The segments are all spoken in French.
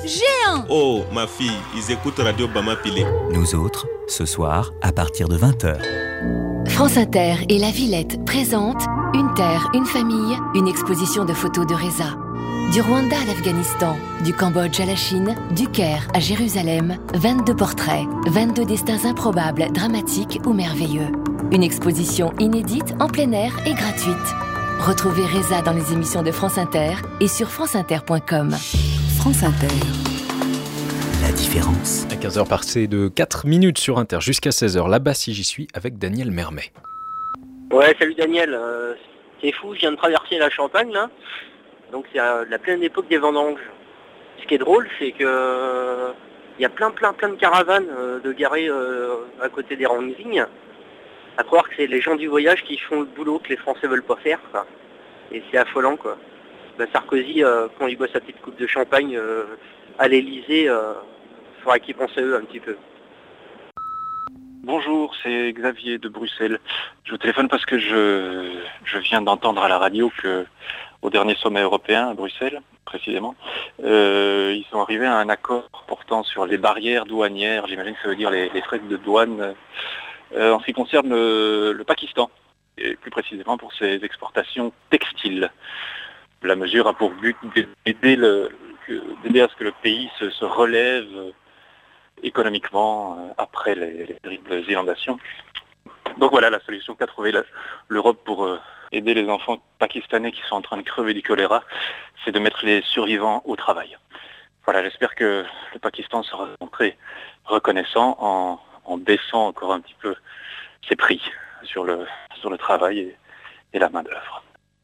Géant. Oh, ma fille, ils écoutent Radio Bama Pilé. Nous autres, ce soir, à partir de 20h. France Inter et La Villette présentent Une terre, une famille, une exposition de photos de Reza. Du Rwanda à l'Afghanistan, du Cambodge à la Chine, du Caire à Jérusalem, 22 portraits, 22 destins improbables, dramatiques ou merveilleux. Une exposition inédite, en plein air et gratuite. Retrouvez Reza dans les émissions de France Inter et sur franceinter.com. France Inter. La différence. À 15h passé de 4 minutes sur Inter jusqu'à 16h. Là-bas, si j'y suis, avec Daniel Mermet. Ouais, salut Daniel. C'est fou, je viens de traverser la Champagne, là. Donc c'est la pleine époque des vendanges. Ce qui est drôle, c'est que il y a plein de caravanes de garées à côté des rangs de vignes. À croire que c'est les gens du voyage qui font le boulot que les Français veulent pas faire, quoi. Et c'est affolant, quoi. Sarkozy, quand il boit sa petite coupe de champagne à l'Elysée, il faudra qu'il pense à eux un petit peu. Bonjour, c'est Xavier de Bruxelles. Je vous téléphone parce que je viens d'entendre à la radio que au dernier sommet européen à Bruxelles, précisément, ils sont arrivés à un accord portant sur les barrières douanières, j'imagine que ça veut dire les frais de douane, en ce qui concerne le Pakistan, et plus précisément pour ses exportations textiles. La mesure a pour but d'aider à ce que le pays se relève économiquement après les terribles inondations. Donc voilà la solution qu'a trouvée l'Europe pour aider les enfants pakistanais qui sont en train de crever du choléra, c'est de mettre les survivants au travail. Voilà, j'espère que le Pakistan sera montré reconnaissant en baissant encore un petit peu ses prix sur le travail et la main-d'œuvre.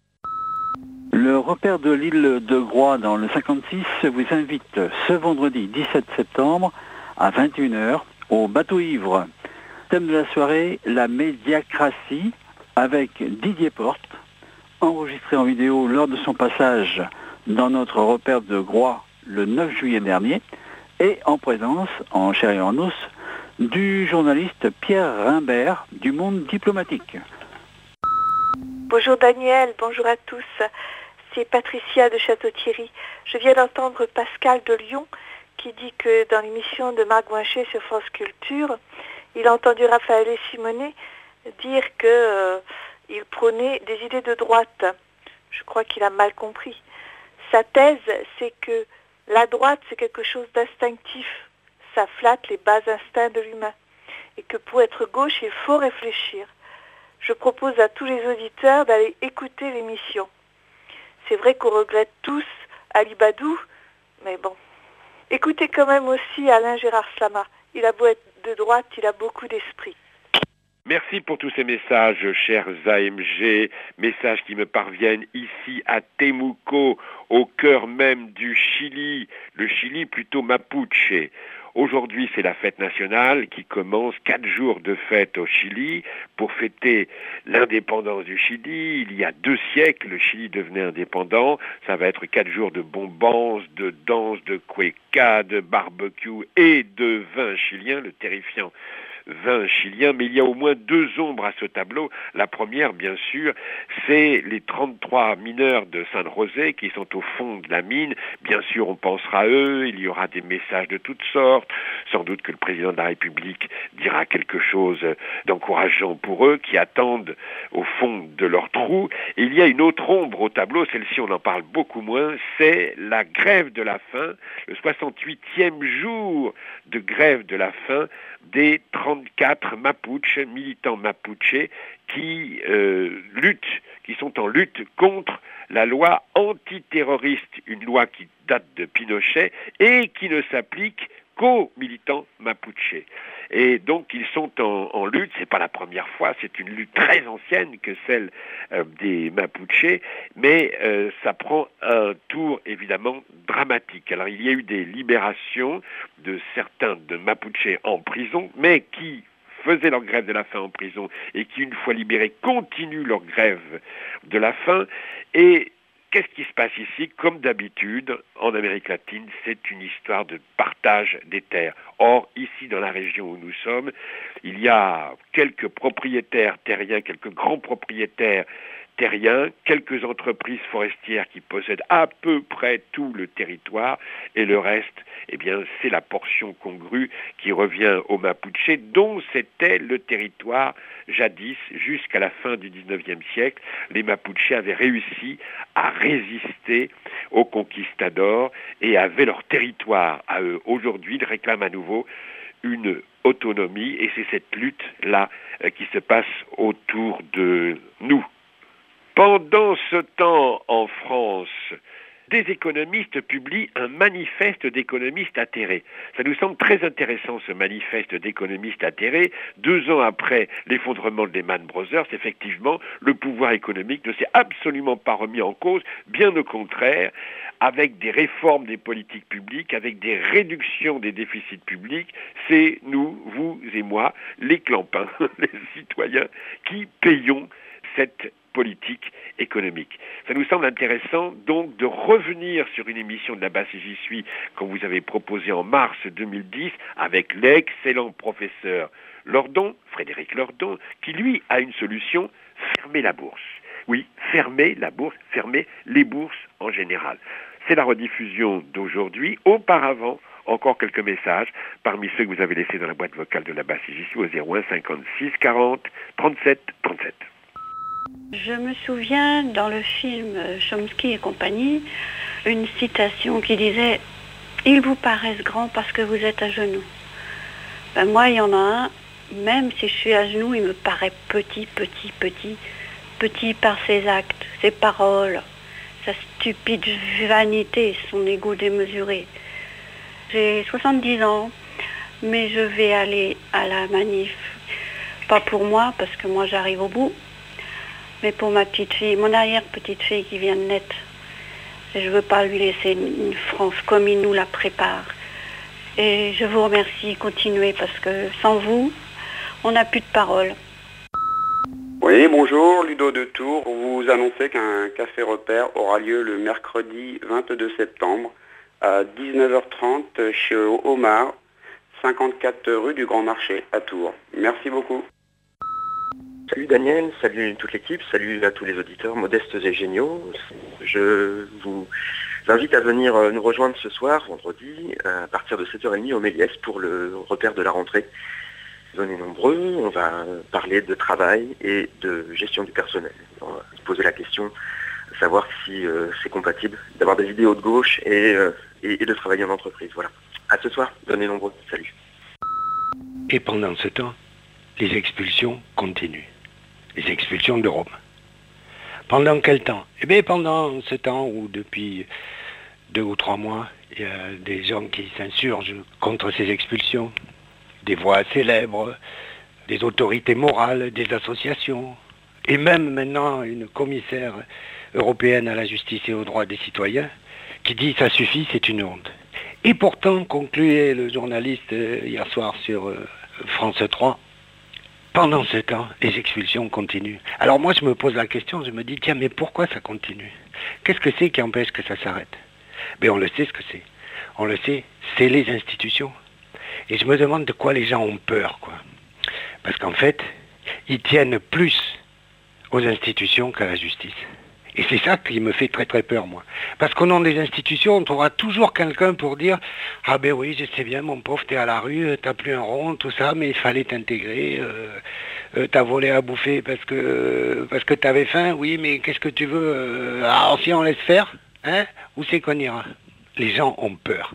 Le repère de l'île de Groix dans le 56 vous invite ce vendredi 17 septembre à 21h au Bateau Ivre. Thème de la soirée, la médiacratie avec Didier Porte, enregistré en vidéo lors de son passage dans notre repère de Groix le 9 juillet dernier et en présence, en chair et en os, du journaliste Pierre Rimbert du Monde diplomatique. Bonjour Daniel, bonjour à tous. C'est Patricia de Château-Thierry. Je viens d'entendre Pascal de Lyon qui dit que dans l'émission de Marc Guinchet sur France Culture, il a entendu Raphaël Simonet dire qu'il prônait des idées de droite. Je crois qu'il a mal compris. Sa thèse, c'est que la droite, c'est quelque chose d'instinctif. Ça flatte les bas instincts de l'humain. Et que pour être gauche, il faut réfléchir. Je propose à tous les auditeurs d'aller écouter l'émission. C'est vrai qu'on regrette tous Ali Badou, mais bon. Écoutez quand même aussi Alain Gérard Slama. Il a beau être de droite, il a beaucoup d'esprit. Merci pour tous ces messages, chers AMG, messages qui me parviennent ici à Temuco, au cœur même du Chili, le Chili plutôt mapuche. Aujourd'hui, c'est la fête nationale qui commence, 4 jours de fête au Chili pour fêter l'indépendance du Chili. Il y a 2 siècles, le Chili devenait indépendant. Ça va être 4 jours de bonbons, de danse, de cueca, de barbecue et de vin chilien, le terrifiant vin chilien, mais il y a au moins 2 ombres à ce tableau. La première, bien sûr, c'est les 33 mineurs de Saint-Rosé qui sont au fond de la mine. Bien sûr, on pensera à eux, il y aura des messages de toutes sortes. Sans doute que le président de la République dira quelque chose d'encourageant pour eux, qui attendent au fond de leur trou. Et il y a une autre ombre au tableau, celle-ci on en parle beaucoup moins, c'est la grève de la faim, le 68e jour de grève de la faim des 34 Mapuches, militants Mapuches, qui sont en lutte contre la loi antiterroriste, une loi qui date de Pinochet et qui ne s'applique qu'aux militants Mapuches. Et donc ils sont en lutte, c'est pas la première fois, c'est une lutte très ancienne que celle des Mapuches, mais ça prend un tour évidemment dramatique. Alors il y a eu des libérations de certains de Mapuches en prison, mais qui faisaient leur grève de la faim en prison et qui, une fois libérés, continuent leur grève de la faim. Et qu'est-ce qui se passe ici? Comme d'habitude, en Amérique latine, c'est une histoire de partage des terres. Or, ici, dans la région où nous sommes, il y a quelques propriétaires terriens, quelques grands propriétaires terriens, quelques entreprises forestières qui possèdent à peu près tout le territoire, et le reste, eh bien, c'est la portion congrue qui revient aux Mapuches, dont c'était le territoire jadis, jusqu'à la fin du XIXe siècle. Les Mapuches avaient réussi à résister aux conquistadors et avaient leur territoire à eux. Aujourd'hui, ils réclament à nouveau une autonomie, et c'est cette lutte-là qui se passe autour de nous. Pendant ce temps, en France, des économistes publient un manifeste d'économistes atterrés. Ça nous semble très intéressant, ce manifeste d'économistes atterrés. 2 ans après l'effondrement de Lehman Brothers, effectivement, le pouvoir économique ne s'est absolument pas remis en cause, bien au contraire, avec des réformes des politiques publiques, avec des réductions des déficits publics. C'est nous, vous et moi, les clampins, les citoyens, qui payons cette politique économique. Ça nous semble intéressant donc de revenir sur une émission de La Basse et J'y suis, comme vous avez proposé en mars 2010, avec l'excellent professeur Lordon, Frédéric Lordon, qui lui a une solution: fermer la bourse. Oui, fermer la bourse, fermer les bourses en général. C'est la rediffusion d'aujourd'hui. Auparavant, encore quelques messages parmi ceux que vous avez laissés dans la boîte vocale de La Basse et J'y suis au 01 56 40 37 37. Je me souviens dans le film Chomsky et compagnie, une citation qui disait « Ils vous paraissent grands parce que vous êtes à genoux ». Ben moi, il y en a un, même si je suis à genoux, il me paraît petit par ses actes, ses paroles, sa stupide vanité, son ego démesuré. J'ai 70 ans, mais je vais aller à la manif, pas pour moi, parce que moi j'arrive au bout, mais pour ma petite fille, mon arrière-petite fille qui vient de naître. Et je ne veux pas lui laisser une France comme il nous la prépare. Et je vous remercie, continuez, parce que sans vous, on n'a plus de parole. Oui, bonjour, Ludo de Tours. Pour vous annoncer qu'un café repère aura lieu le mercredi 22 septembre à 19h30 chez Omar, 54 rue du Grand Marché à Tours. Merci beaucoup. Salut Daniel, salut toute l'équipe, salut à tous les auditeurs modestes et géniaux. Je vous invite à venir nous rejoindre ce soir, vendredi, à partir de 7h30 au Méliès pour le repère de la rentrée. Venez nombreux, on va parler de travail et de gestion du personnel. On va se poser la question de savoir si c'est compatible d'avoir des idéaux de gauche et de travailler en entreprise. Voilà. À ce soir, venez nombreux, salut. Et pendant ce temps, les expulsions continuent. Les expulsions de Rome. Pendant quel temps? Eh bien, pendant ce temps où depuis 2 ou 3 mois, il y a des gens qui s'insurgent contre ces expulsions, des voix célèbres, des autorités morales, des associations, et même maintenant une commissaire européenne à la justice et aux droits des citoyens qui dit « ça suffit, c'est une honte ». Et pourtant, concluait le journaliste hier soir sur France 3, pendant ce temps, les expulsions continuent. Alors moi, je me pose la question, je me dis, tiens, mais pourquoi ça continue? Qu'est-ce que c'est qui empêche que ça s'arrête? Mais on le sait ce que c'est. On le sait, c'est les institutions. Et je me demande de quoi les gens ont peur, quoi. Parce qu'en fait, ils tiennent plus aux institutions qu'à la justice. Et c'est ça qui me fait très très peur, moi. Parce qu'au nom des institutions, on trouvera toujours quelqu'un pour dire « Ah ben oui, je sais bien, mon pauvre, t'es à la rue, t'as plus un rond, tout ça, mais il fallait t'intégrer, t'as volé à bouffer parce que t'avais faim, oui, mais qu'est-ce que tu veux alors si on laisse faire, hein, où c'est qu'on ira ?» Les gens ont peur.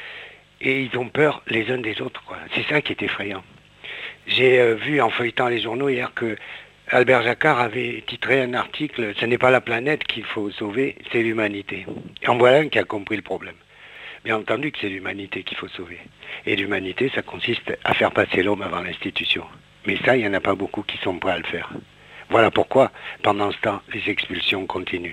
Et ils ont peur les uns des autres, quoi. C'est ça qui est effrayant. J'ai vu en feuilletant les journaux hier que Albert Jacquard avait titré un article « Ce n'est pas la planète qu'il faut sauver, c'est l'humanité ». Et en voilà un qui a compris le problème. Bien entendu que c'est l'humanité qu'il faut sauver. Et l'humanité, ça consiste à faire passer l'homme avant l'institution. Mais ça, il n'y en a pas beaucoup qui sont prêts à le faire. Voilà pourquoi, pendant ce temps, les expulsions continuent.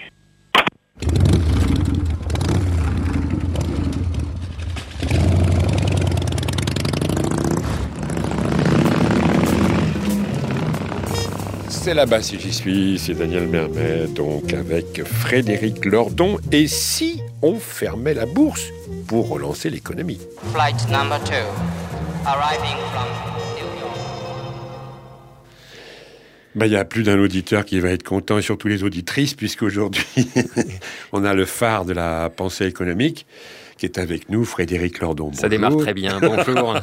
C'est La Basse et J'y suis, c'est Daniel Mermet, donc avec Frédéric Lordon. Et si on fermait la bourse pour relancer l'économie? Flight number 2, arriving from New Il y a plus d'un auditeur qui va être content, et surtout les auditrices, puisqu'aujourd'hui, on a le phare de la pensée économique qui est avec nous, Frédéric Lordon. Bonjour. Ça démarre très bien, bonjour.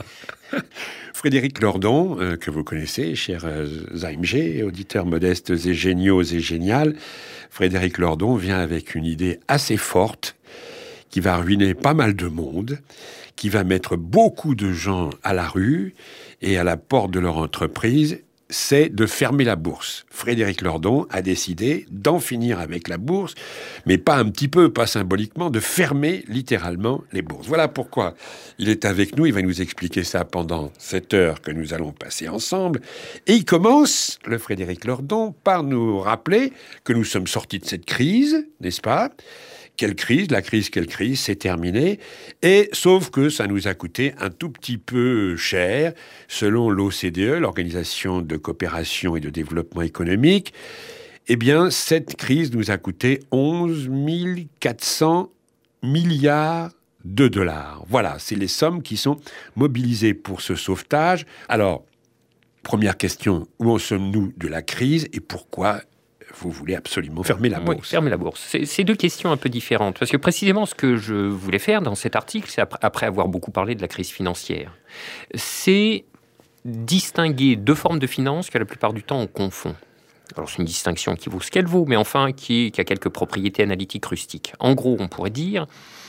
Frédéric Lordon, que vous connaissez, cher ZAMG, auditeurs modestes et géniaux et génial. Frédéric Lordon vient avec une idée assez forte qui va ruiner pas mal de monde, qui va mettre beaucoup de gens à la rue et à la porte de leur entreprise, c'est de fermer la bourse. Frédéric Lordon a décidé d'en finir avec la bourse, mais pas un petit peu, pas symboliquement, de fermer littéralement les bourses. Voilà pourquoi il est avec nous, il va nous expliquer ça pendant cette heure que nous allons passer ensemble. Et il commence, le Frédéric Lordon, par nous rappeler que nous sommes sortis de cette crise, n'est-ce pas ? Quelle crise ? La crise, quelle crise ? C'est terminé. Et sauf que ça nous a coûté un tout petit peu cher. Selon l'OCDE, l'Organisation de coopération et de développement économique, eh bien, cette crise nous a coûté 11 400 milliards de dollars. Voilà, c'est les sommes qui sont mobilisées pour ce sauvetage. Alors, première question, où en sommes-nous de la crise et pourquoi vous voulez absolument fermer la bourse? Oui, fermer la bourse. C'est deux questions un peu différentes. Parce que précisément, ce que je voulais faire dans cet article, c'est après avoir beaucoup parlé de la crise financière, c'est distinguer deux formes de finances que la plupart du temps on confond. Alors c'est une distinction qui vaut ce qu'elle vaut, mais enfin qui a quelques propriétés analytiques rustiques. En gros, on pourrait dire,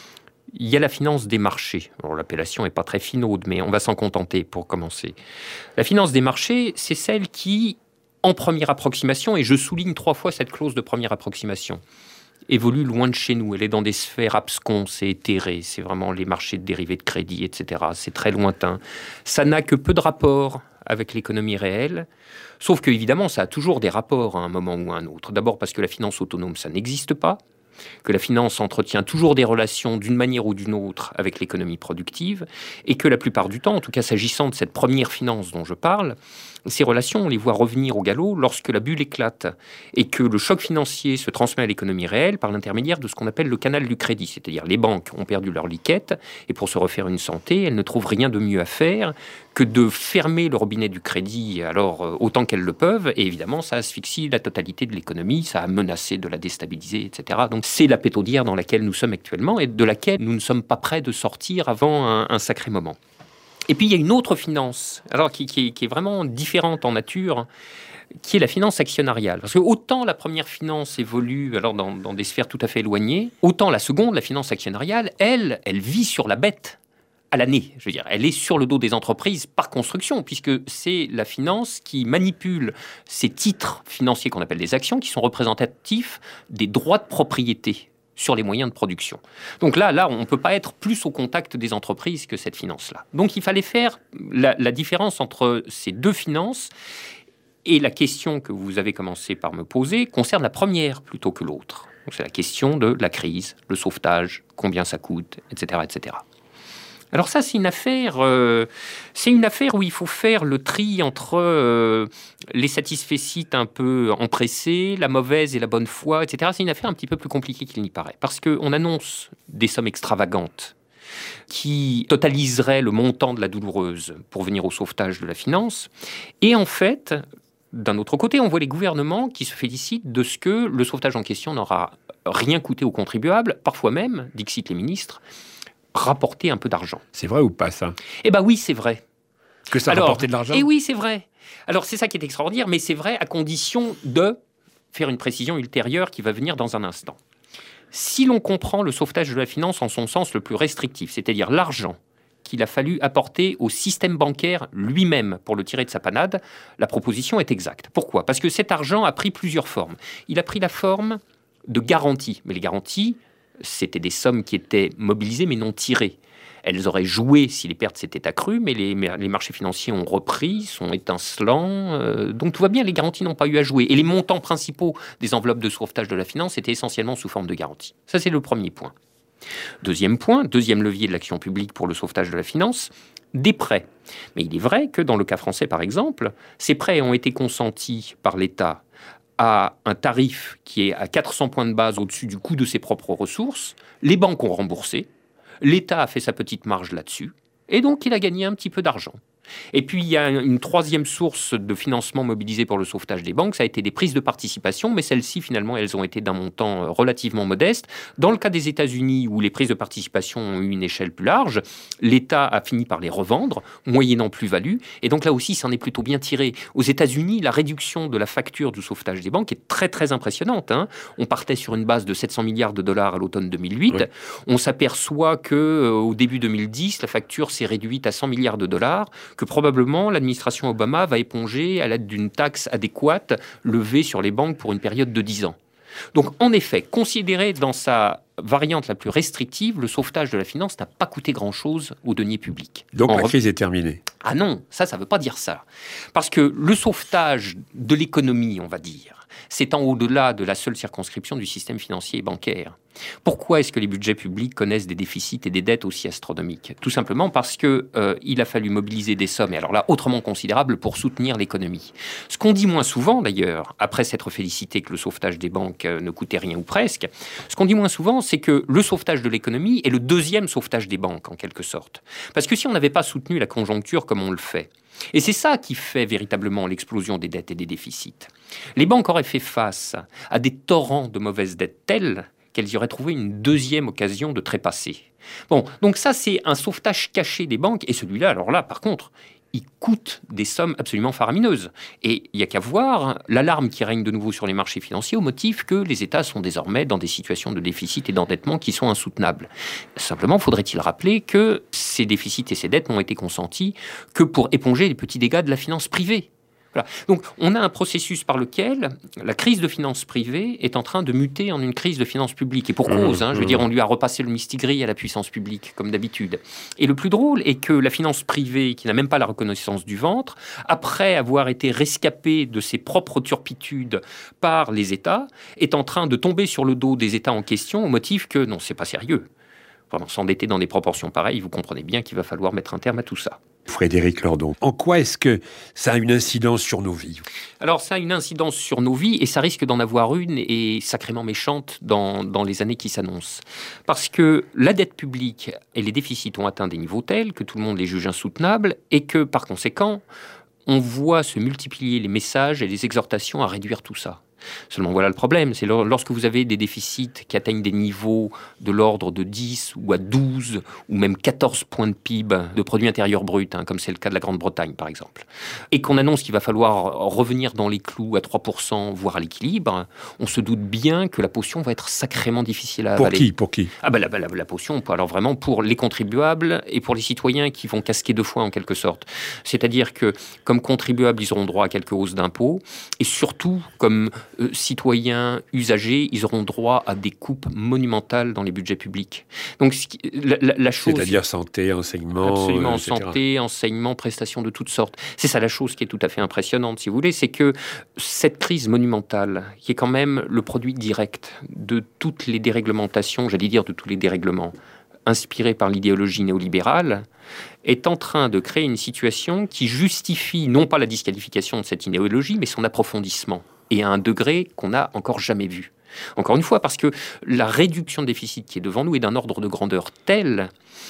il y a la finance des marchés. Alors l'appellation n'est pas très finaude, mais on va s'en contenter pour commencer. La finance des marchés, c'est celle qui, en première approximation, et je souligne 3 fois cette clause de première approximation, évolue loin de chez nous. Elle est dans des sphères absconses et éthérées. C'est vraiment les marchés de dérivés de crédit, etc. C'est très lointain. Ça n'a que peu de rapport avec l'économie réelle, sauf que, évidemment, ça a toujours des rapports à un moment ou à un autre. D'abord parce que la finance autonome, ça n'existe pas, que la finance entretient toujours des relations d'une manière ou d'une autre avec l'économie productive, et que la plupart du temps, en tout cas s'agissant de cette première finance dont je parle, ces relations, on les voit revenir au galop lorsque la bulle éclate et que le choc financier se transmet à l'économie réelle par l'intermédiaire de ce qu'on appelle le canal du crédit. C'est-à-dire les banques ont perdu leur liquette et pour se refaire une santé, elles ne trouvent rien de mieux à faire que de fermer le robinet du crédit alors autant qu'elles le peuvent. Et évidemment, ça asphyxie la totalité de l'économie, ça a menacé de la déstabiliser, etc. Donc c'est la pétaudière dans laquelle nous sommes actuellement et de laquelle nous ne sommes pas prêts de sortir avant un sacré moment. Et puis, il y a une autre finance, alors qui est vraiment différente en nature, qui est la finance actionnariale. Parce que autant la première finance évolue alors dans des sphères tout à fait éloignées, autant la seconde, la finance actionnariale, elle vit sur la bête à l'année. Je veux dire, elle est sur le dos des entreprises par construction, puisque c'est la finance qui manipule ces titres financiers qu'on appelle des actions, qui sont représentatifs des droits de propriété sur les moyens de production. Donc là, on ne peut pas être plus au contact des entreprises que cette finance-là. Donc il fallait faire la différence entre ces deux finances, et la question que vous avez commencé par me poser concerne la première plutôt que l'autre. Donc c'est la question de la crise, le sauvetage, combien ça coûte, etc., etc. Alors ça, c'est une affaire où il faut faire le tri entre les satisfecit un peu empressés, la mauvaise et la bonne foi, etc. C'est une affaire un petit peu plus compliquée qu'il n'y paraît. Parce qu'on annonce des sommes extravagantes qui totaliseraient le montant de la douloureuse pour venir au sauvetage de la finance. Et en fait, d'un autre côté, on voit les gouvernements qui se félicitent de ce que le sauvetage en question n'aura rien coûté aux contribuables, parfois même, dixit les ministres, rapporter un peu d'argent. C'est vrai ou pas, ça? Eh bien oui, c'est vrai. Que ça rapportait de l'argent? Eh oui, c'est vrai. Alors c'est ça qui est extraordinaire, mais c'est vrai à condition de faire une précision ultérieure qui va venir dans un instant. Si l'on comprend le sauvetage de la finance en son sens le plus restrictif, c'est-à-dire l'argent qu'il a fallu apporter au système bancaire lui-même pour le tirer de sa panade, la proposition est exacte. Pourquoi? Parce que cet argent a pris plusieurs formes. Il a pris la forme de garanties, mais les garanties, c'était des sommes qui étaient mobilisées mais non tirées. Elles auraient joué si les pertes s'étaient accrues, mais les marchés financiers ont repris, sont étincelants. Donc tout va bien, les garanties n'ont pas eu à jouer. Et les montants principaux des enveloppes de sauvetage de la finance étaient essentiellement sous forme de garantie. Ça, c'est le premier point. Deuxième point, deuxième levier de l'action publique pour le sauvetage de la finance, des prêts. Mais il est vrai que dans le cas français, par exemple, ces prêts ont été consentis par l'État à un tarif qui est à 400 points de base au-dessus du coût de ses propres ressources. Les banques ont remboursé. L'État a fait sa petite marge là-dessus. Et donc, il a gagné un petit peu d'argent. Et puis, il y a une troisième source de financement mobilisé pour le sauvetage des banques, ça a été des prises de participation, mais celles-ci, finalement, elles ont été d'un montant relativement modeste. Dans le cas des États-Unis, où les prises de participation ont eu une échelle plus large, l'État a fini par les revendre, moyennant plus-value, et donc là aussi, ça en est plutôt bien tiré. Aux États-Unis, la réduction de la facture du sauvetage des banques est très, très impressionnante. On partait sur une base de 700 milliards de dollars à l'automne 2008. Oui. On s'aperçoit qu'au début 2010, la facture s'est réduite à 100 milliards de dollars, que probablement l'administration Obama va éponger à l'aide d'une taxe adéquate levée sur les banques pour une période de 10 ans. Donc, en effet, considéré dans sa variante la plus restrictive, le sauvetage de la finance n'a pas coûté grand-chose aux deniers publics. Donc, la crise est terminée. Ah non, ça ne veut pas dire ça. Parce que le sauvetage de l'économie, on va dire, s'étend au-delà de la seule circonscription du système financier et bancaire. Pourquoi est-ce que les budgets publics connaissent des déficits et des dettes aussi astronomiques ? Tout simplement parce qu'il a fallu mobiliser des sommes, et alors là, autrement considérables, pour soutenir l'économie. Ce qu'on dit moins souvent, d'ailleurs, après s'être félicité que le sauvetage des banques ne coûtait rien ou presque, ce qu'on dit moins souvent, c'est que le sauvetage de l'économie est le deuxième sauvetage des banques, en quelque sorte. Parce que si on n'avait pas soutenu la conjoncture comme on le fait, et c'est ça qui fait véritablement l'explosion des dettes et des déficits, les banques auraient fait face à des torrents de mauvaises dettes tels qu'elles y auraient trouvé une deuxième occasion de trépasser. Bon, donc ça, c'est un sauvetage caché des banques, et celui-là, alors là, par contre, il coûte des sommes absolument faramineuses. Et il n'y a qu'à voir l'alarme qui règne de nouveau sur les marchés financiers au motif que les États sont désormais dans des situations de déficit et d'endettement qui sont insoutenables. Simplement, faudrait-il rappeler que ces déficits et ces dettes n'ont été consentis que pour éponger les petits dégâts de la finance privée. Voilà. Donc, on a un processus par lequel la crise de finances privées est en train de muter en une crise de finances publiques. Et pour cause, je veux dire, on lui a repassé le mistigris à la puissance publique, comme d'habitude. Et le plus drôle est que la finance privée, qui n'a même pas la reconnaissance du ventre, après avoir été rescapée de ses propres turpitudes par les États, est en train de tomber sur le dos des États en question au motif que, non, c'est pas sérieux. Vraiment, s'endetter dans des proportions pareilles, vous comprenez bien qu'il va falloir mettre un terme à tout ça. Frédéric Lordon, en quoi est-ce que ça a une incidence sur nos vies ? Alors, ça a une incidence sur nos vies, et ça risque d'en avoir une, et sacrément méchante, dans les années qui s'annoncent. Parce que la dette publique et les déficits ont atteint des niveaux tels que tout le monde les juge insoutenables, et que, par conséquent, on voit se multiplier les messages et les exhortations à réduire tout ça. Seulement voilà le problème, c'est lorsque vous avez des déficits qui atteignent des niveaux de l'ordre de 10 ou à 12 ou même 14 points de PIB, de produit intérieur brut, comme c'est le cas de la Grande-Bretagne par exemple, et qu'on annonce qu'il va falloir revenir dans les clous à 3%, voire à l'équilibre, on se doute bien que la potion va être sacrément difficile à avaler. Pour qui Ah ben la potion, alors vraiment pour les contribuables et pour les citoyens qui vont casquer deux fois en quelque sorte. C'est-à-dire que comme contribuables, ils auront droit à quelques hausses d'impôts, et surtout comme citoyens, usagers, ils auront droit à des coupes monumentales dans les budgets publics. Donc, la chose... C'est-à-dire santé, enseignement... Absolument, etc. santé, enseignement, prestations de toutes sortes. C'est ça la chose qui est tout à fait impressionnante, si vous voulez, c'est que cette crise monumentale, qui est quand même le produit direct de toutes les déréglementations, j'allais dire de tous les dérèglements, inspirés par l'idéologie néolibérale, est en train de créer une situation qui justifie non pas la disqualification de cette idéologie, mais son approfondissement, et à un degré qu'on n'a encore jamais vu. Encore une fois, parce que la réduction de déficit qui est devant nous est d'un ordre de grandeur tel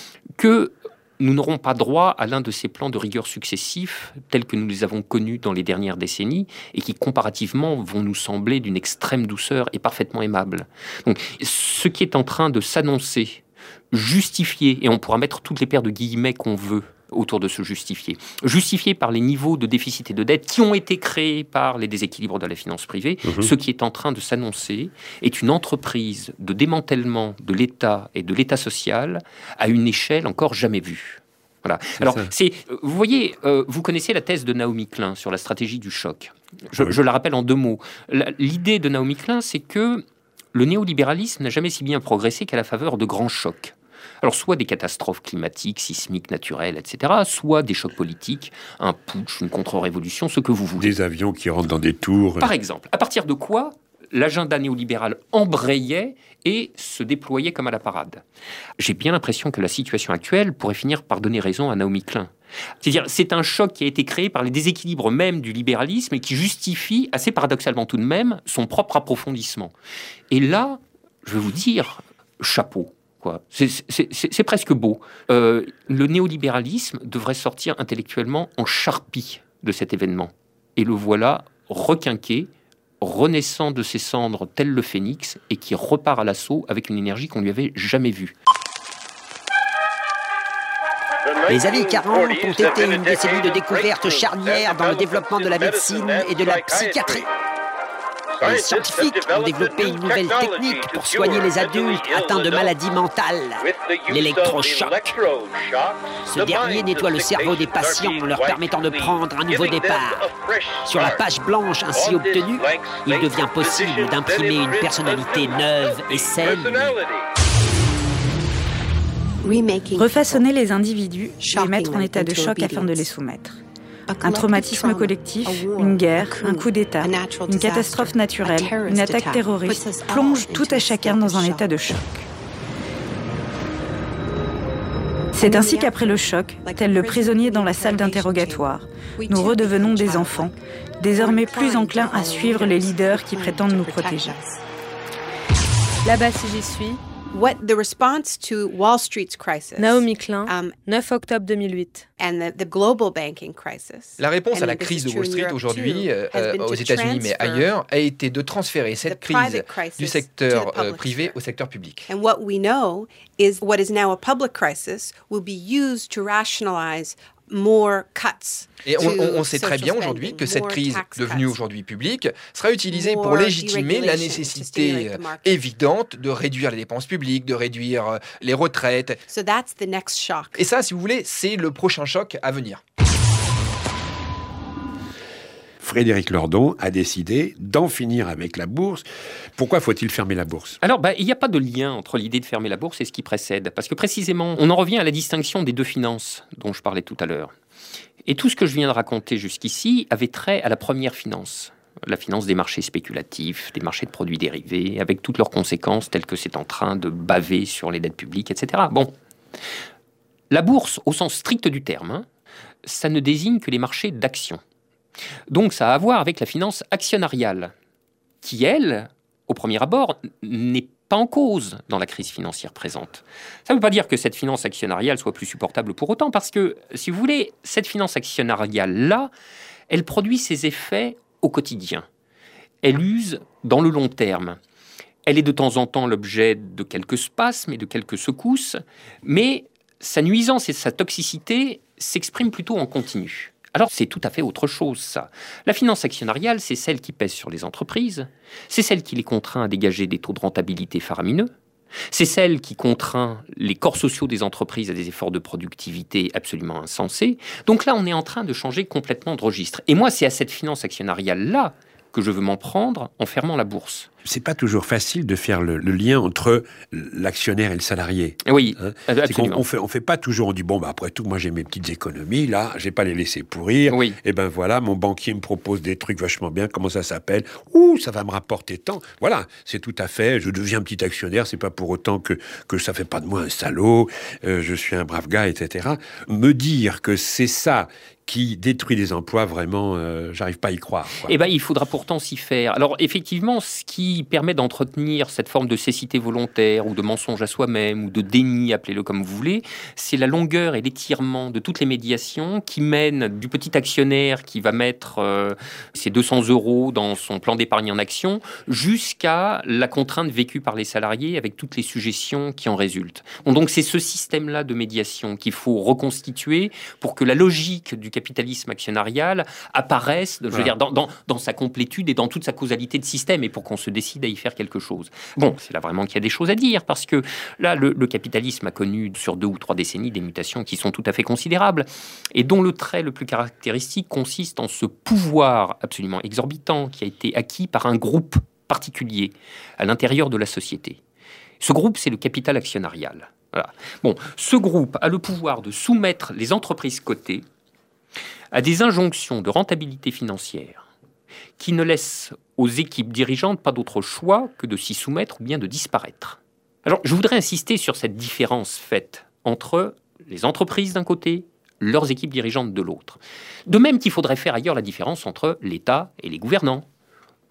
que nous n'aurons pas droit à l'un de ces plans de rigueur successifs tels que nous les avons connus dans les dernières décennies et qui, comparativement, vont nous sembler d'une extrême douceur et parfaitement aimables. Donc, ce qui est en train de s'annoncer, justifié, et on pourra mettre toutes les paires de guillemets qu'on veut autour de ce justifié par les niveaux de déficit et de dette qui ont été créés par les déséquilibres de la finance privée. Ce qui est en train de s'annoncer est une entreprise de démantèlement de l'État et de l'État social à une échelle encore jamais vue. Voilà. Alors, vous voyez, vous connaissez la thèse de Naomi Klein sur la stratégie du choc. Je la rappelle en deux mots. L'idée de Naomi Klein, c'est que le néolibéralisme n'a jamais si bien progressé qu'à la faveur de grands chocs. Alors, soit des catastrophes climatiques, sismiques, naturelles, etc., soit des chocs politiques, un putsch, une contre-révolution, ce que vous voulez. Des avions qui rentrent dans des tours. Par exemple, à partir de quoi l'agenda néolibéral embrayait et se déployait comme à la parade. J'ai bien l'impression que la situation actuelle pourrait finir par donner raison à Naomi Klein. C'est-à-dire, c'est un choc qui a été créé par les déséquilibres même du libéralisme et qui justifie, assez paradoxalement tout de même, son propre approfondissement. Et là, je vais vous dire, chapeau. quoi. C'est presque beau. Le néolibéralisme devrait sortir intellectuellement en charpie de cet événement. Et le voilà requinqué, renaissant de ses cendres tel le phénix, et qui repart à l'assaut avec une énergie qu'on ne lui avait jamais vue. Les années 40 ont été une décennie de découvertes charnières dans le développement de la médecine et de la psychiatrie. Les scientifiques ont développé une nouvelle technique pour soigner les adultes atteints de maladies mentales, l'électrochoc. Ce dernier nettoie le cerveau des patients en leur permettant de prendre un nouveau départ. Sur la page blanche ainsi obtenue, il devient possible d'imprimer une personnalité neuve et saine. Refaçonner les individus, les mettre en état de choc afin de les soumettre. Un traumatisme collectif, une guerre, un coup d'État, une catastrophe naturelle, une attaque terroriste plonge tout à chacun dans un état de choc. C'est ainsi qu'après le choc, tel le prisonnier dans la salle d'interrogatoire, nous redevenons des enfants, désormais plus enclins à suivre les leaders qui prétendent nous protéger. Là-bas, si j'y suis. The response to Wall Street's crisis, Naomi Klein, 9 octobre 2008. And the global banking crisis. La réponse à la crise de Wall Street aujourd'hui, aux États-Unis mais ailleurs, a été de transférer cette crise du secteur privé au secteur public. And what we know is what is now a public crisis will be used to rationalize more cuts. Et on sait très bien aujourd'hui que cette crise, devenue aujourd'hui publique, sera utilisée pour légitimer la nécessité évidente de réduire les dépenses publiques, de réduire les retraites. So that's the next shock. Et ça, si vous voulez, c'est le prochain choc à venir. Frédéric Lordon a décidé d'en finir avec la bourse. Pourquoi faut-il fermer la bourse ? Alors, il n'y a pas de lien entre l'idée de fermer la bourse et ce qui précède. Parce que précisément, on en revient à la distinction des deux finances dont je parlais tout à l'heure. Et tout ce que je viens de raconter jusqu'ici avait trait à la première finance. La finance des marchés spéculatifs, des marchés de produits dérivés, avec toutes leurs conséquences, telles que c'est en train de baver sur les dettes publiques, etc. Bon. La bourse, au sens strict du terme, ça ne désigne que les marchés d'actions. Donc ça a à voir avec la finance actionnariale, qui, elle, au premier abord, n'est pas en cause dans la crise financière présente. Ça ne veut pas dire que cette finance actionnariale soit plus supportable pour autant, parce que, si vous voulez, cette finance actionnariale-là, elle produit ses effets au quotidien. Elle use dans le long terme. Elle est de temps en temps l'objet de quelques spasmes et de quelques secousses, mais sa nuisance et sa toxicité s'expriment plutôt en continu. Alors, c'est tout à fait autre chose, ça. La finance actionnariale, c'est celle qui pèse sur les entreprises, c'est celle qui les contraint à dégager des taux de rentabilité faramineux, c'est celle qui contraint les corps sociaux des entreprises à des efforts de productivité absolument insensés. Donc là, on est en train de changer complètement de registre. Et moi, c'est à cette finance actionnariale-là que je veux m'en prendre en fermant la bourse. C'est pas toujours facile de faire le lien entre l'actionnaire et le salarié. Oui, absolument. On fait pas toujours, on dit, après tout, moi j'ai mes petites économies, là, je vais pas les laisser pourrir. Oui. Et ben voilà, mon banquier me propose des trucs vachement bien, comment ça s'appelle ? Ça va me rapporter tant. Voilà, c'est tout à fait, je deviens petit actionnaire, c'est pas pour autant que ça fait pas de moi un salaud, je suis un brave gars, etc. Me dire que c'est ça qui détruit des emplois, vraiment, j'arrive pas à y croire. Il faudra pourtant s'y faire. Alors, effectivement, ce qui permet d'entretenir cette forme de cécité volontaire ou de mensonge à soi-même ou de déni, appelez-le comme vous voulez, c'est la longueur et l'étirement de toutes les médiations qui mènent du petit actionnaire qui va mettre ses 200 € dans son plan d'épargne en action jusqu'à la contrainte vécue par les salariés avec toutes les sujétions qui en résultent. Donc, c'est ce système-là de médiation qu'il faut reconstituer pour que la logique du capitalisme actionnarial apparaisse, je veux dire, dans sa complétude et dans toute sa causalité de système, et pour qu'on se décide à y faire quelque chose. Bon, c'est là vraiment qu'il y a des choses à dire, parce que là, le capitalisme a connu sur 2 ou 3 décennies des mutations qui sont tout à fait considérables, et dont le trait le plus caractéristique consiste en ce pouvoir absolument exorbitant qui a été acquis par un groupe particulier à l'intérieur de la société. Ce groupe, c'est le capital actionnarial. Voilà. Bon, ce groupe a le pouvoir de soumettre les entreprises cotées à des injonctions de rentabilité financière qui ne laissent aux équipes dirigeantes pas d'autre choix que de s'y soumettre ou bien de disparaître. Alors, je voudrais insister sur cette différence faite entre les entreprises d'un côté, leurs équipes dirigeantes de l'autre. De même qu'il faudrait faire ailleurs la différence entre l'État et les gouvernants,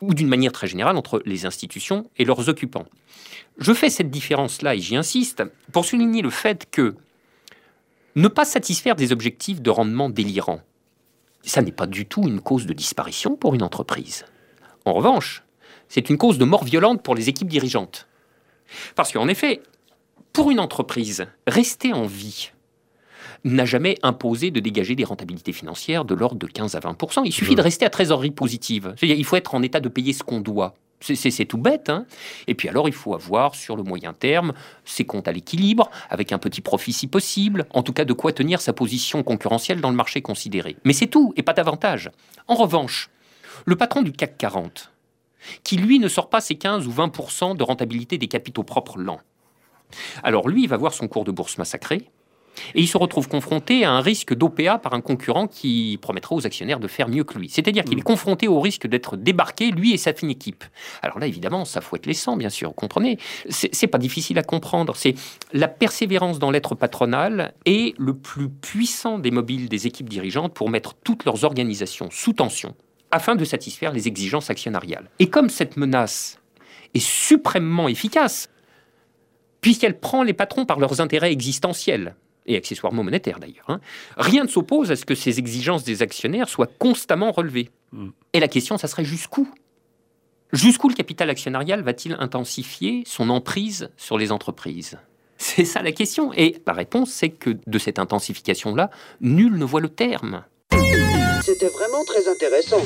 ou d'une manière très générale entre les institutions et leurs occupants. Je fais cette différence-là, et j'y insiste, pour souligner le fait que ne pas satisfaire des objectifs de rendement délirants, ça n'est pas du tout une cause de disparition pour une entreprise. En revanche, c'est une cause de mort violente pour les équipes dirigeantes. Parce qu'en effet, pour une entreprise, rester en vie n'a jamais imposé de dégager des rentabilités financières de l'ordre de 15 à 20%. Il suffit de rester à trésorerie positive. C'est-à-dire, il faut être en état de payer ce qu'on doit. C'est tout bête, hein. Et puis alors, il faut avoir, sur le moyen terme, ses comptes à l'équilibre, avec un petit profit si possible, en tout cas de quoi tenir sa position concurrentielle dans le marché considéré. Mais c'est tout, et pas davantage. En revanche, le patron du CAC 40, qui lui ne sort pas ses 15 ou 20% de rentabilité des capitaux propres l'an, alors lui, il va voir son cours de bourse massacré, et il se retrouve confronté à un risque d'OPA par un concurrent qui promettra aux actionnaires de faire mieux que lui. C'est-à-dire qu'il est confronté au risque d'être débarqué, lui et sa fine équipe. Alors là, évidemment, ça fouette les sangs, bien sûr, vous comprenez. C'est pas difficile à comprendre. C'est la persévérance dans l'être patronal et le plus puissant des mobiles des équipes dirigeantes pour mettre toutes leurs organisations sous tension afin de satisfaire les exigences actionnariales. Et comme cette menace est suprêmement efficace, puisqu'elle prend les patrons par leurs intérêts existentiels, et accessoirement monétaire d'ailleurs, hein, rien ne s'oppose à ce que ces exigences des actionnaires soient constamment relevées. Et la question, ça serait jusqu'où ? Jusqu'où le capital actionnarial va-t-il intensifier son emprise sur les entreprises ? C'est ça la question. Et la réponse, c'est que de cette intensification-là, nul ne voit le terme. C'était vraiment très intéressant.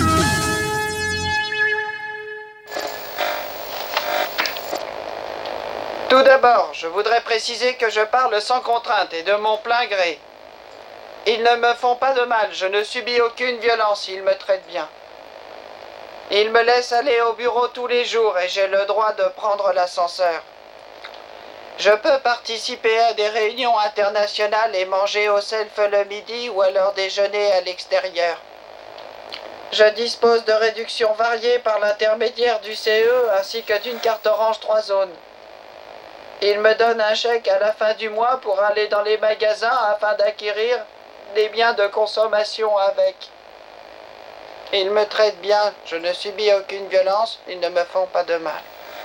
Tout d'abord, je voudrais préciser que je parle sans contrainte et de mon plein gré. Ils ne me font pas de mal, je ne subis aucune violence, ils me traitent bien. Ils me laissent aller au bureau tous les jours et j'ai le droit de prendre l'ascenseur. Je peux participer à des réunions internationales et manger au self le midi ou à leur déjeuner à l'extérieur. Je dispose de réductions variées par l'intermédiaire du CE ainsi que d'une carte orange 3 zones. Ils me donnent un chèque à la fin du mois pour aller dans les magasins afin d'acquérir des biens de consommation avec. Ils me traitent bien, je ne subis aucune violence, ils ne me font pas de mal.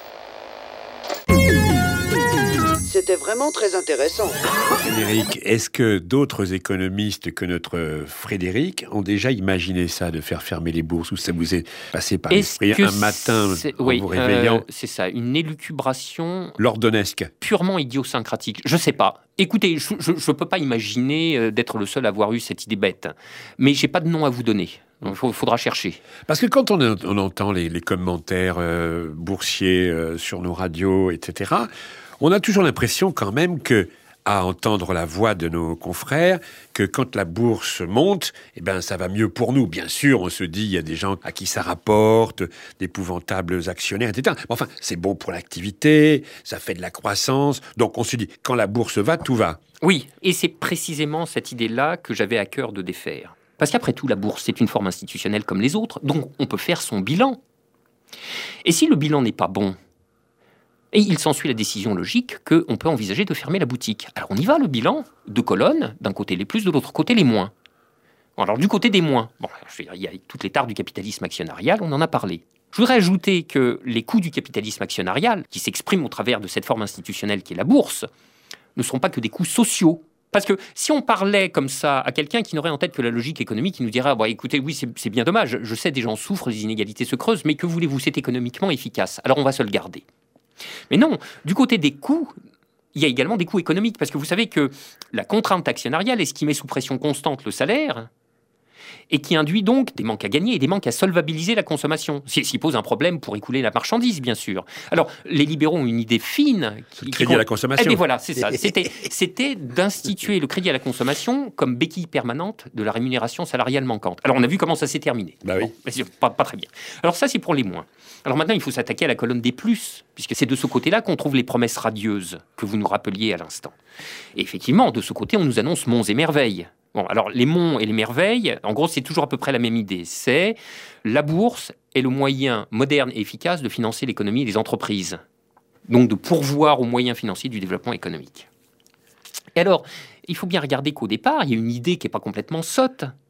C'était vraiment très intéressant. Frédéric, est-ce que d'autres économistes que notre Frédéric ont déjà imaginé ça, de faire fermer les bourses, ou ça vous est passé par l'esprit un matin en vous réveillant c'est ça, une élucubration lordonesque, purement idiosyncratique. Je sais pas. Écoutez, je ne peux pas imaginer d'être le seul à avoir eu cette idée bête, mais j'ai pas de nom à vous donner. Il faudra chercher. Parce que quand on entend les commentaires boursiers sur nos radios, etc., on a toujours l'impression quand même que, à entendre la voix de nos confrères, que quand la bourse monte, eh ben, ça va mieux pour nous. Bien sûr, on se dit, il y a des gens à qui ça rapporte, d'épouvantables actionnaires, etc. Mais enfin, c'est bon pour l'activité, ça fait de la croissance. Donc on se dit, quand la bourse va, tout va. Oui, et c'est précisément cette idée-là que j'avais à cœur de défaire. Parce qu'après tout, la bourse, c'est une forme institutionnelle comme les autres, donc on peut faire son bilan. Et si le bilan n'est pas bon, et il s'ensuit la décision logique qu'on peut envisager de fermer la boutique. Alors on y va, le bilan, 2 colonnes, d'un côté les plus, de l'autre côté les moins. Bon, alors du côté des moins, bon, il y a toutes les tares du capitalisme actionnarial, on en a parlé. Je voudrais ajouter que les coûts du capitalisme actionnarial, qui s'expriment au travers de cette forme institutionnelle qui est la bourse, ne seront pas que des coûts sociaux. Parce que si on parlait comme ça à quelqu'un qui n'aurait en tête que la logique économique, qui nous dirait « écoutez, oui, c'est bien dommage, je sais, des gens souffrent, les inégalités se creusent, mais que voulez-vous, c'est économiquement efficace, alors on va se le garder ». Mais non, du côté des coûts, il y a également des coûts économiques, parce que vous savez que la contrainte actionnariale est ce qui met sous pression constante le salaire, et qui induit donc des manques à gagner et des manques à solvabiliser la consommation. S'il pose un problème pour écouler la marchandise, bien sûr. Alors, les libéraux ont une idée fine. Crédit à la consommation. Eh bien voilà, c'est ça. C'était d'instituer le crédit à la consommation comme béquille permanente de la rémunération salariale manquante. Alors, on a vu comment ça s'est terminé. Bah oui. Bon, pas très bien. Alors ça, c'est pour les moins. Alors maintenant, il faut s'attaquer à la colonne des plus, puisque c'est de ce côté-là qu'on trouve les promesses radieuses que vous nous rappeliez à l'instant. Et effectivement, de ce côté, on nous annonce monts et merveilles. Bon, alors les monts et les merveilles, en gros, c'est toujours à peu près la même idée. C'est la bourse est le moyen moderne et efficace de financer l'économie et les entreprises. Donc de pourvoir aux moyens financiers du développement économique. Et alors, il faut bien regarder qu'au départ, il y a une idée qui n'est pas complètement sotte.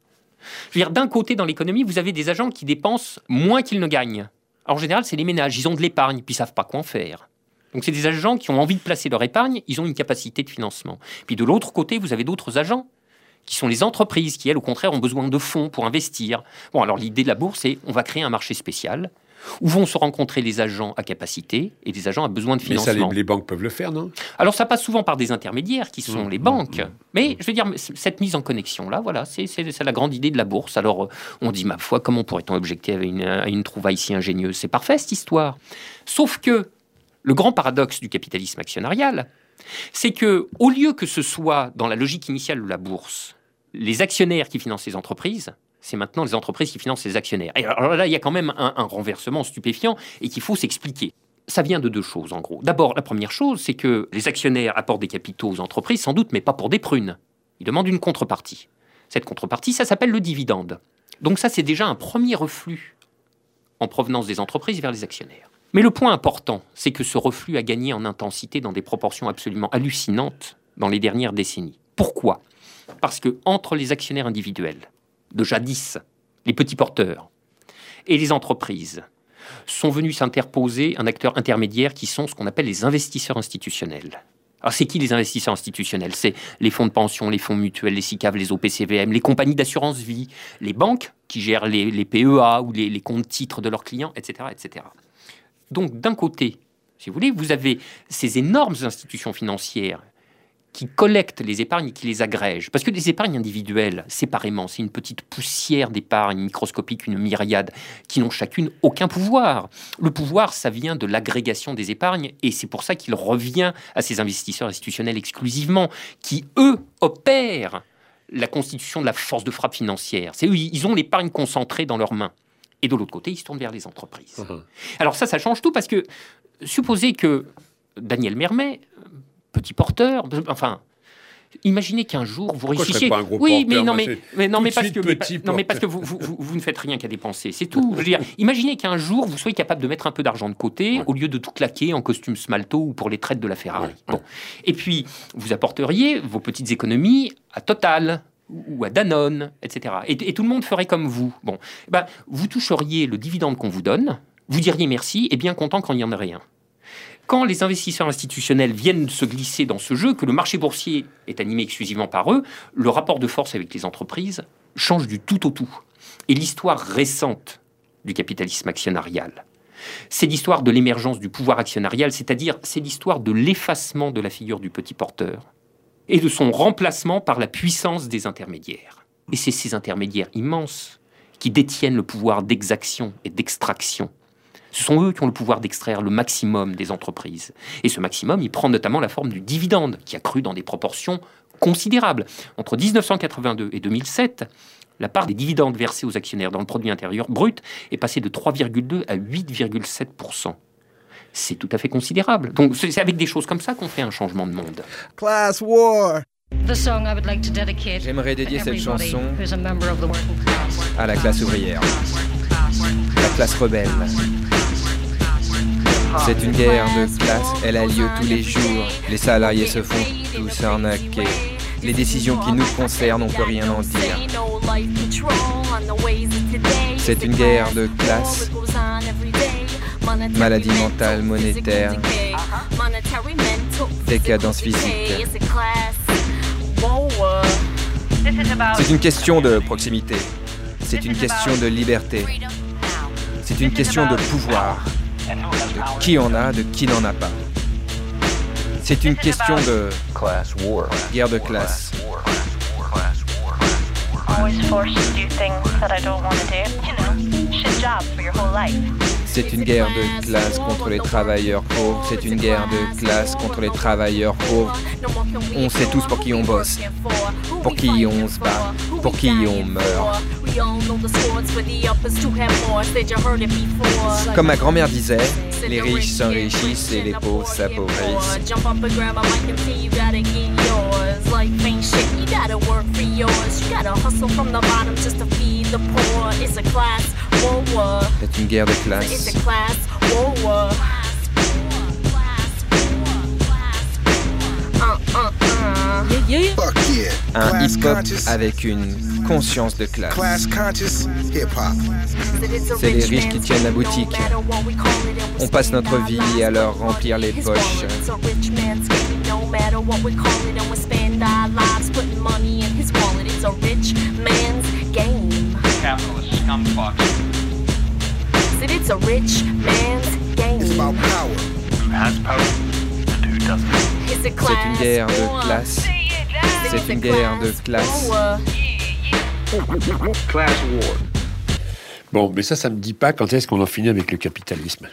Je veux dire, d'un côté, dans l'économie, vous avez des agents qui dépensent moins qu'ils ne gagnent. Alors, en général, c'est les ménages. Ils ont de l'épargne, puis ils ne savent pas quoi en faire. Donc, c'est des agents qui ont envie de placer leur épargne. Ils ont une capacité de financement. Puis, de l'autre côté, vous avez d'autres agents qui sont les entreprises qui, elles, au contraire, ont besoin de fonds pour investir. Bon, alors, l'idée de la bourse, c'est on va créer un marché spécial où vont se rencontrer les agents à capacité et les agents à besoin de financement. Mais ça, les banques peuvent le faire, non? Alors, ça passe souvent par des intermédiaires qui sont les banques. Mais, je veux dire, cette mise en connexion-là, voilà, c'est la grande idée de la bourse. Alors, on dit, ma foi, comment pourrait-on objecter à une trouvaille si ingénieuse? C'est parfait, cette histoire. Sauf que le grand paradoxe du capitalisme actionnarial, c'est que, au lieu que ce soit dans la logique initiale de la bourse, les actionnaires qui financent les entreprises, c'est maintenant les entreprises qui financent les actionnaires. Et alors là, il y a quand même un renversement stupéfiant et qu'il faut s'expliquer. Ça vient de deux choses, en gros. D'abord, la première chose, c'est que les actionnaires apportent des capitaux aux entreprises, sans doute, mais pas pour des prunes. Ils demandent une contrepartie. Cette contrepartie, ça s'appelle le dividende. Donc ça, c'est déjà un premier reflux en provenance des entreprises vers les actionnaires. Mais le point important, c'est que ce reflux a gagné en intensité dans des proportions absolument hallucinantes dans les dernières décennies. Pourquoi ? Parce que entre les actionnaires individuels, de jadis, les petits porteurs, et les entreprises, sont venus s'interposer un acteur intermédiaire qui sont ce qu'on appelle les investisseurs institutionnels. Alors, c'est qui les investisseurs institutionnels? C'est les fonds de pension, les fonds mutuels, les SICAV, les OPCVM, les compagnies d'assurance vie, les banques qui gèrent les PEA ou les comptes titres de leurs clients, etc., etc. Donc, d'un côté, si vous voulez, vous avez ces énormes institutions financières qui collectent les épargnes et qui les agrègent. Parce que les épargnes individuelles, séparément, c'est une petite poussière d'épargne microscopique, une myriade, qui n'ont chacune aucun pouvoir. Le pouvoir, ça vient de l'agrégation des épargnes, et c'est pour ça qu'il revient à ces investisseurs institutionnels exclusivement, qui, eux, opèrent la constitution de la force de frappe financière. C'est eux, ils ont l'épargne concentrée dans leurs mains. Et de l'autre côté, ils se tournent vers les entreprises. Alors ça change tout, parce que supposez que Daniel Mermet, petit porteur, enfin, imaginez qu'un jour vous réussissiez. Pas un gros porteur, parce que vous ne faites rien qu'à dépenser, c'est tout. Je veux dire, imaginez qu'un jour vous soyez capable de mettre un peu d'argent de côté au lieu de tout claquer en costume Smalto ou pour les traites de la Ferrari. Bon. Et puis vous apporteriez vos petites économies à Total ou à Danone, etc. Et tout le monde ferait comme vous. Bon, vous toucheriez le dividende qu'on vous donne, vous diriez merci et bien content quand il n'y en a rien. Quand les investisseurs institutionnels viennent se glisser dans ce jeu, que le marché boursier est animé exclusivement par eux, le rapport de force avec les entreprises change du tout au tout. Et l'histoire récente du capitalisme actionnarial, c'est l'histoire de l'émergence du pouvoir actionnarial, c'est-à-dire c'est l'histoire de l'effacement de la figure du petit porteur et de son remplacement par la puissance des intermédiaires. Et c'est ces intermédiaires immenses qui détiennent le pouvoir d'exaction et d'extraction. Ce sont eux qui ont le pouvoir d'extraire le maximum des entreprises. Et ce maximum, il prend notamment la forme du dividende, qui a cru dans des proportions considérables. Entre 1982 et 2007, la part des dividendes versés aux actionnaires dans le produit intérieur brut est passée de 3,2 à 8,7%. C'est tout à fait considérable. Donc c'est avec des choses comme ça qu'on fait un changement de monde. Class War. J'aimerais dédier cette chanson à la classe ouvrière, la classe rebelle. C'est une guerre de classe, elle a lieu tous les jours. Les salariés se font tous arnaquer. Les décisions qui nous concernent, on peut rien en dire. C'est une guerre de classe. Maladie mentale, monétaire, décadence physique. C'est une question de proximité. C'est une question de liberté. C'est une question de pouvoir. De qui en a, de qui n'en a pas. C'est une question de guerre de classe. C'est une guerre de classe contre les travailleurs pauvres. C'est une guerre de classe contre les travailleurs pauvres. On sait tous pour qui on bosse, pour qui on se bat, pour qui on meurt. Comme ma grand-mère disait, les riches s'enrichissent et les pauvres s'appauvrissent. C'est une guerre de classe. Un hip-hop avec une conscience de classe. C'est les riches qui tiennent la boutique. On passe notre vie à leur remplir les poches. It's a rich man's game. It's about power. Who has power and who doesn't. C'est une guerre de classe. C'est une guerre de classe. Class war. Bon, mais ça me dit pas quand est-ce qu'on en finit avec le capitalisme.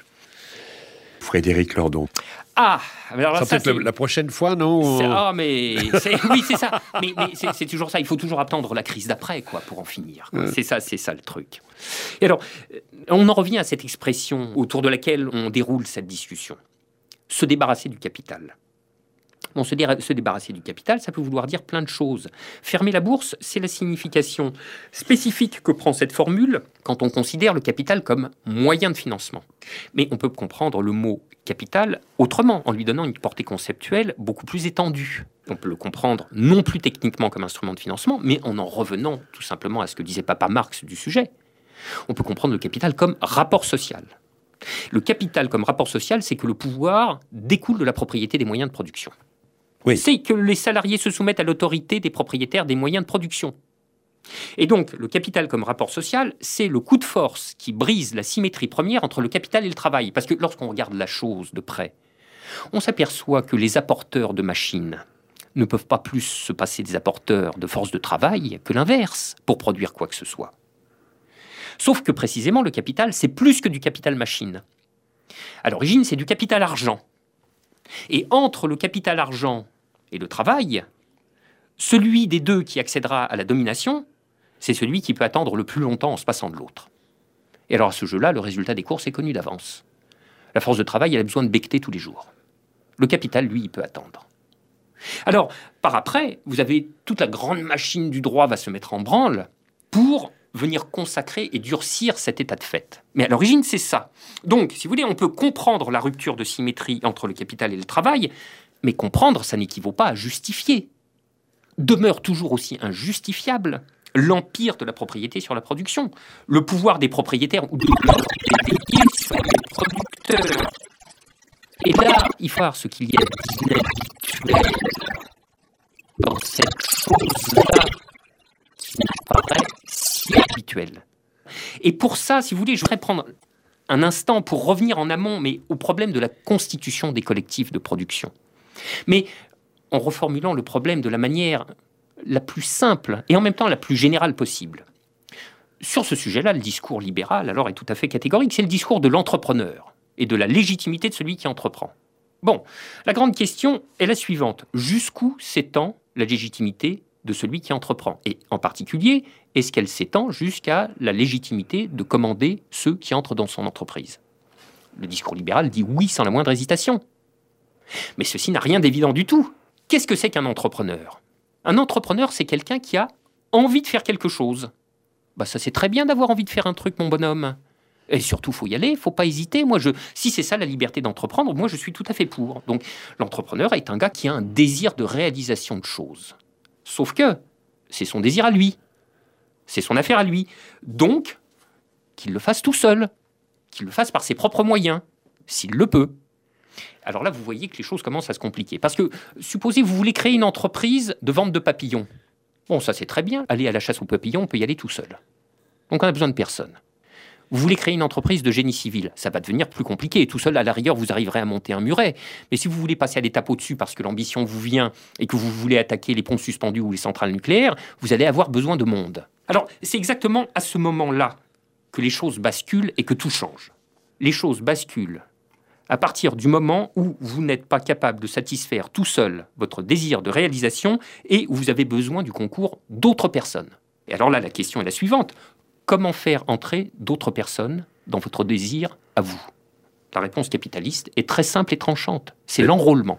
Frédéric Lordon. Ah, alors là, ça peut-être la prochaine fois, non? Oui, c'est ça. Mais c'est toujours ça. Il faut toujours attendre la crise d'après, quoi, pour en finir. C'est ça le truc. Et alors, on en revient à cette expression autour de laquelle on déroule cette discussion. Se débarrasser du capital. Bon, se débarrasser du capital, ça peut vouloir dire plein de choses. Fermer la bourse, c'est la signification spécifique que prend cette formule quand on considère le capital comme moyen de financement. Mais on peut comprendre le mot capital autrement, en lui donnant une portée conceptuelle beaucoup plus étendue. On peut le comprendre non plus techniquement comme instrument de financement, mais en revenant tout simplement à ce que disait Papa Marx du sujet. On peut comprendre le capital comme rapport social. Le capital comme rapport social, c'est que le pouvoir découle de la propriété des moyens de production. Oui. C'est que les salariés se soumettent à l'autorité des propriétaires des moyens de production. Et donc, le capital comme rapport social, c'est le coup de force qui brise la symétrie première entre le capital et le travail. Parce que lorsqu'on regarde la chose de près, on s'aperçoit que les apporteurs de machines ne peuvent pas plus se passer des apporteurs de force de travail que l'inverse pour produire quoi que ce soit. Sauf que précisément, le capital, c'est plus que du capital machine. À l'origine, c'est du capital argent. Et entre le capital argent et le travail, celui des deux qui accédera à la domination, c'est celui qui peut attendre le plus longtemps en se passant de l'autre. Et alors à ce jeu-là, le résultat des courses est connu d'avance. La force de travail, elle a besoin de becqueter tous les jours. Le capital, lui, il peut attendre. Alors, par après, vous avez toute la grande machine du droit va se mettre en branle pour venir consacrer et durcir cet état de fait. Mais à l'origine, c'est ça. Donc, si vous voulez, on peut comprendre la rupture de symétrie entre le capital et le travail, mais comprendre, ça n'équivaut pas à justifier. Demeure toujours aussi injustifiable l'empire de la propriété sur la production, le pouvoir des propriétaires ou de leurs délégués sur les producteurs. Et là, il faut voir ce qu'il y a d'inhabituel dans cette chose-là qui apparaît si habituelle. Et pour ça, si vous voulez, je voudrais prendre un instant pour revenir en amont, mais au problème de la constitution des collectifs de production. Mais en reformulant le problème de la manière la plus simple et en même temps la plus générale possible. Sur ce sujet-là, le discours libéral, alors, est tout à fait catégorique. C'est le discours de l'entrepreneur et de la légitimité de celui qui entreprend. Bon, la grande question est la suivante. Jusqu'où s'étend la légitimité de celui qui entreprend? Et en particulier, est-ce qu'elle s'étend jusqu'à la légitimité de commander ceux qui entrent dans son entreprise? Le discours libéral dit oui sans la moindre hésitation. Mais ceci n'a rien d'évident du tout. Qu'est-ce que c'est qu'un entrepreneur? Un entrepreneur, c'est quelqu'un qui a envie de faire quelque chose. Bah, ça, c'est très bien d'avoir envie de faire un truc, mon bonhomme. Et surtout, il faut y aller, il ne faut pas hésiter. Si c'est ça la liberté d'entreprendre, moi, je suis tout à fait pour. Donc, l'entrepreneur est un gars qui a un désir de réalisation de choses. Sauf que c'est son désir à lui. C'est son affaire à lui. Donc, qu'il le fasse tout seul. Qu'il le fasse par ses propres moyens, s'il le peut. Alors là, vous voyez que les choses commencent à se compliquer. Parce que, supposez, vous voulez créer une entreprise de vente de papillons. Bon, ça c'est très bien. Aller à la chasse aux papillons, on peut y aller tout seul. Donc on a besoin de personne. Vous voulez créer une entreprise de génie civil. Ça va devenir plus compliqué. Tout seul, à la rigueur, vous arriverez à monter un muret. Mais si vous voulez passer à l'étape au-dessus parce que l'ambition vous vient et que vous voulez attaquer les ponts suspendus ou les centrales nucléaires, vous allez avoir besoin de monde. Alors, c'est exactement à ce moment-là que les choses basculent et que tout change. Les choses basculent à partir du moment où vous n'êtes pas capable de satisfaire tout seul votre désir de réalisation et où vous avez besoin du concours d'autres personnes. Et alors là, la question est la suivante. Comment faire entrer d'autres personnes dans votre désir à vous? La réponse capitaliste est très simple et tranchante. C'est l'enrôlement.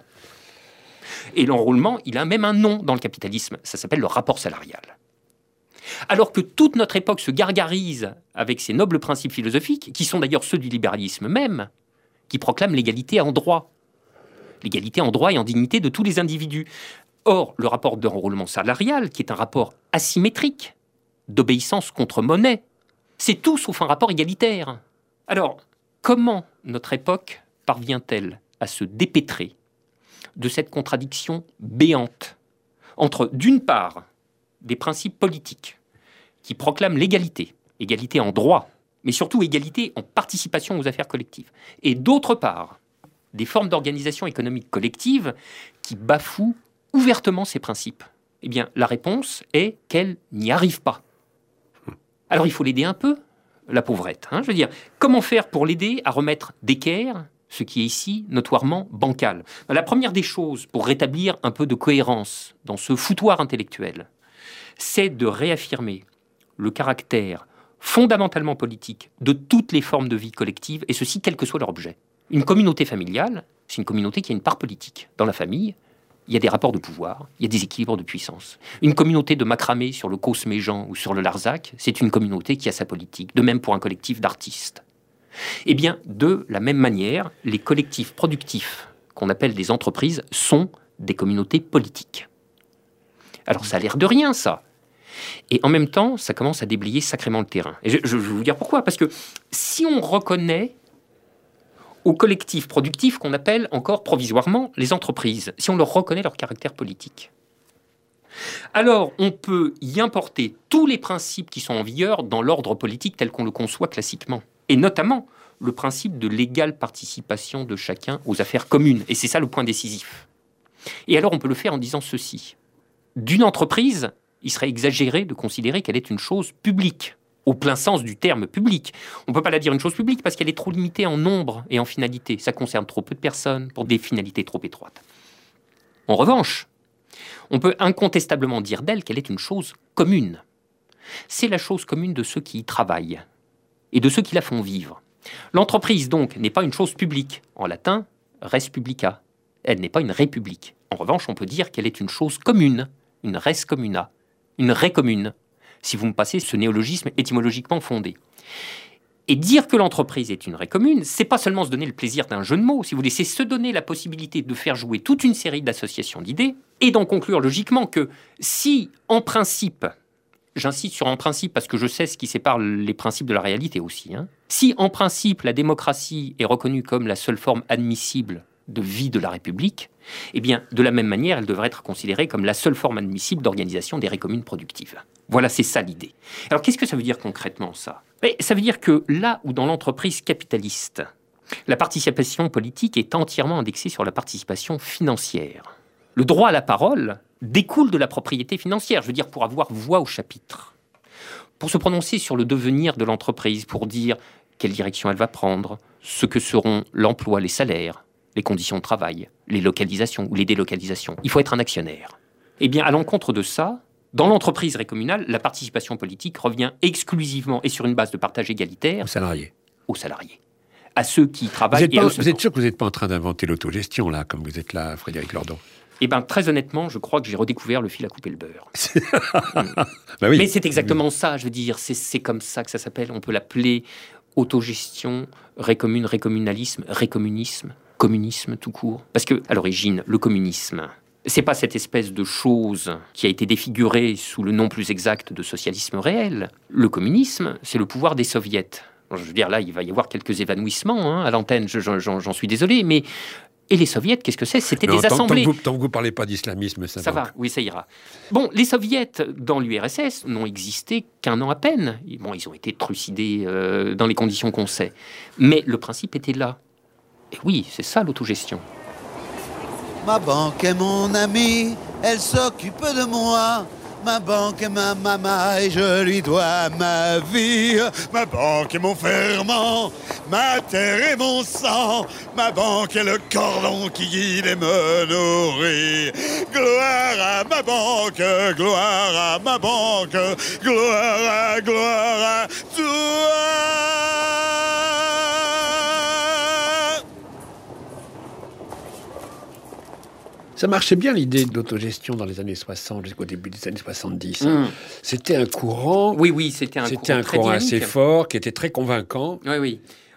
Et l'enrôlement, il a même un nom dans le capitalisme. Ça s'appelle le rapport salarial. Alors que toute notre époque se gargarise avec ces nobles principes philosophiques, qui sont d'ailleurs ceux du libéralisme même, qui proclame l'égalité en droit. L'égalité en droit et en dignité de tous les individus. Or, le rapport d'enrôlement salarial, qui est un rapport asymétrique, d'obéissance contre monnaie, c'est tout sauf un rapport égalitaire. Alors, comment notre époque parvient-elle à se dépêtrer de cette contradiction béante entre, d'une part, des principes politiques qui proclament l'égalité, égalité en droit, mais surtout égalité en participation aux affaires collectives, et d'autre part, des formes d'organisation économique collective qui bafouent ouvertement ces principes? Eh bien, la réponse est qu'elle n'y arrive pas. Alors, il faut l'aider un peu, la pauvrette. Je veux dire, comment faire pour l'aider à remettre d'équerre ce qui est ici notoirement bancal? La première des choses pour rétablir un peu de cohérence dans ce foutoir intellectuel, c'est de réaffirmer le caractère fondamentalement politique de toutes les formes de vie collective, et ceci quel que soit leur objet. Une communauté familiale, c'est une communauté qui a une part politique. Dans la famille, il y a des rapports de pouvoir, il y a des équilibres de puissance. Une communauté de macramé sur le Causse-Méjean ou sur le Larzac, c'est une communauté qui a sa politique. De même pour un collectif d'artistes. Eh bien, de la même manière, les collectifs productifs, qu'on appelle des entreprises, sont des communautés politiques. Alors ça a l'air de rien, ça. Et en même temps, ça commence à déblayer sacrément le terrain. Et je vais vous dire pourquoi. Parce que si on reconnaît aux collectifs productifs qu'on appelle encore provisoirement les entreprises, si on leur reconnaît leur caractère politique, alors on peut y importer tous les principes qui sont en vigueur dans l'ordre politique tel qu'on le conçoit classiquement. Et notamment le principe de l'égale participation de chacun aux affaires communes. Et c'est ça le point décisif. Et alors on peut le faire en disant ceci. D'une entreprise, il serait exagéré de considérer qu'elle est une chose publique, au plein sens du terme public. On ne peut pas la dire une chose publique parce qu'elle est trop limitée en nombre et en finalité. Ça concerne trop peu de personnes pour des finalités trop étroites. En revanche, on peut incontestablement dire d'elle qu'elle est une chose commune. C'est la chose commune de ceux qui y travaillent et de ceux qui la font vivre. L'entreprise, donc, n'est pas une chose publique. En latin, res publica. Elle n'est pas une république. En revanche, on peut dire qu'elle est une chose commune, une res communa, une ré commune, si vous me passez ce néologisme étymologiquement fondé. Et dire que l'entreprise est une ré commune, c'est pas seulement se donner le plaisir d'un jeu de mots, si vous voulez, c'est se donner la possibilité de faire jouer toute une série d'associations d'idées et d'en conclure logiquement que si, en principe, j'insiste sur en principe parce que je sais ce qui sépare les principes de la réalité aussi, si, en principe, la démocratie est reconnue comme la seule forme admissible de vie de la République, eh bien, de la même manière, elle devrait être considérée comme la seule forme admissible d'organisation des récommunes productives. Voilà, c'est ça l'idée. Alors, qu'est-ce que ça veut dire concrètement, ça ? Ça veut dire que là où dans l'entreprise capitaliste, la participation politique est entièrement indexée sur la participation financière, le droit à la parole découle de la propriété financière, je veux dire pour avoir voix au chapitre, pour se prononcer sur le devenir de l'entreprise, pour dire quelle direction elle va prendre, ce que seront l'emploi, les salaires, les conditions de travail, les localisations ou les délocalisations. Il faut être un actionnaire. Eh bien, à l'encontre de ça, dans l'entreprise récommunale, la participation politique revient exclusivement et sur une base de partage égalitaire aux salariés. À ceux qui travaillent. Vous êtes sûr que vous n'êtes pas en train d'inventer l'autogestion, là, comme vous êtes là, Frédéric Lordon ? Eh bien, très honnêtement, je crois que j'ai redécouvert le fil à couper le beurre. Bah oui. Mais c'est exactement ça, je veux dire, c'est comme ça que ça s'appelle. On peut l'appeler autogestion, récommune, récommunalisme, récommunisme, communisme tout court. Parce que, à l'origine, le communisme, c'est pas cette espèce de chose qui a été défigurée sous le nom plus exact de socialisme réel. Le communisme, c'est le pouvoir des soviets. Je veux dire, là, il va y avoir quelques évanouissements à l'antenne, j'en suis désolé, mais... Et les soviets, qu'est-ce que c'est ? C'était des assemblées. Tant que vous ne parlez pas d'islamisme, ça va. Oui, ça ira. Bon, les soviets, dans l'URSS, n'ont existé qu'un an à peine. Bon, ils ont été trucidés dans les conditions qu'on sait. Mais le principe était là. Et oui, c'est ça l'autogestion. Ma banque est mon amie, elle s'occupe de moi. Ma banque est ma maman et je lui dois ma vie. Ma banque est mon ferment, ma terre est mon sang. Ma banque est le cordon qui guide et me nourrit. Gloire à ma banque, gloire à ma banque, gloire à toi. Ça marchait bien l'idée de l'autogestion dans les années 60 jusqu'au début des années 70. C'était un courant. Oui, c'était un courant assez fort, qui était très convaincant. Oui.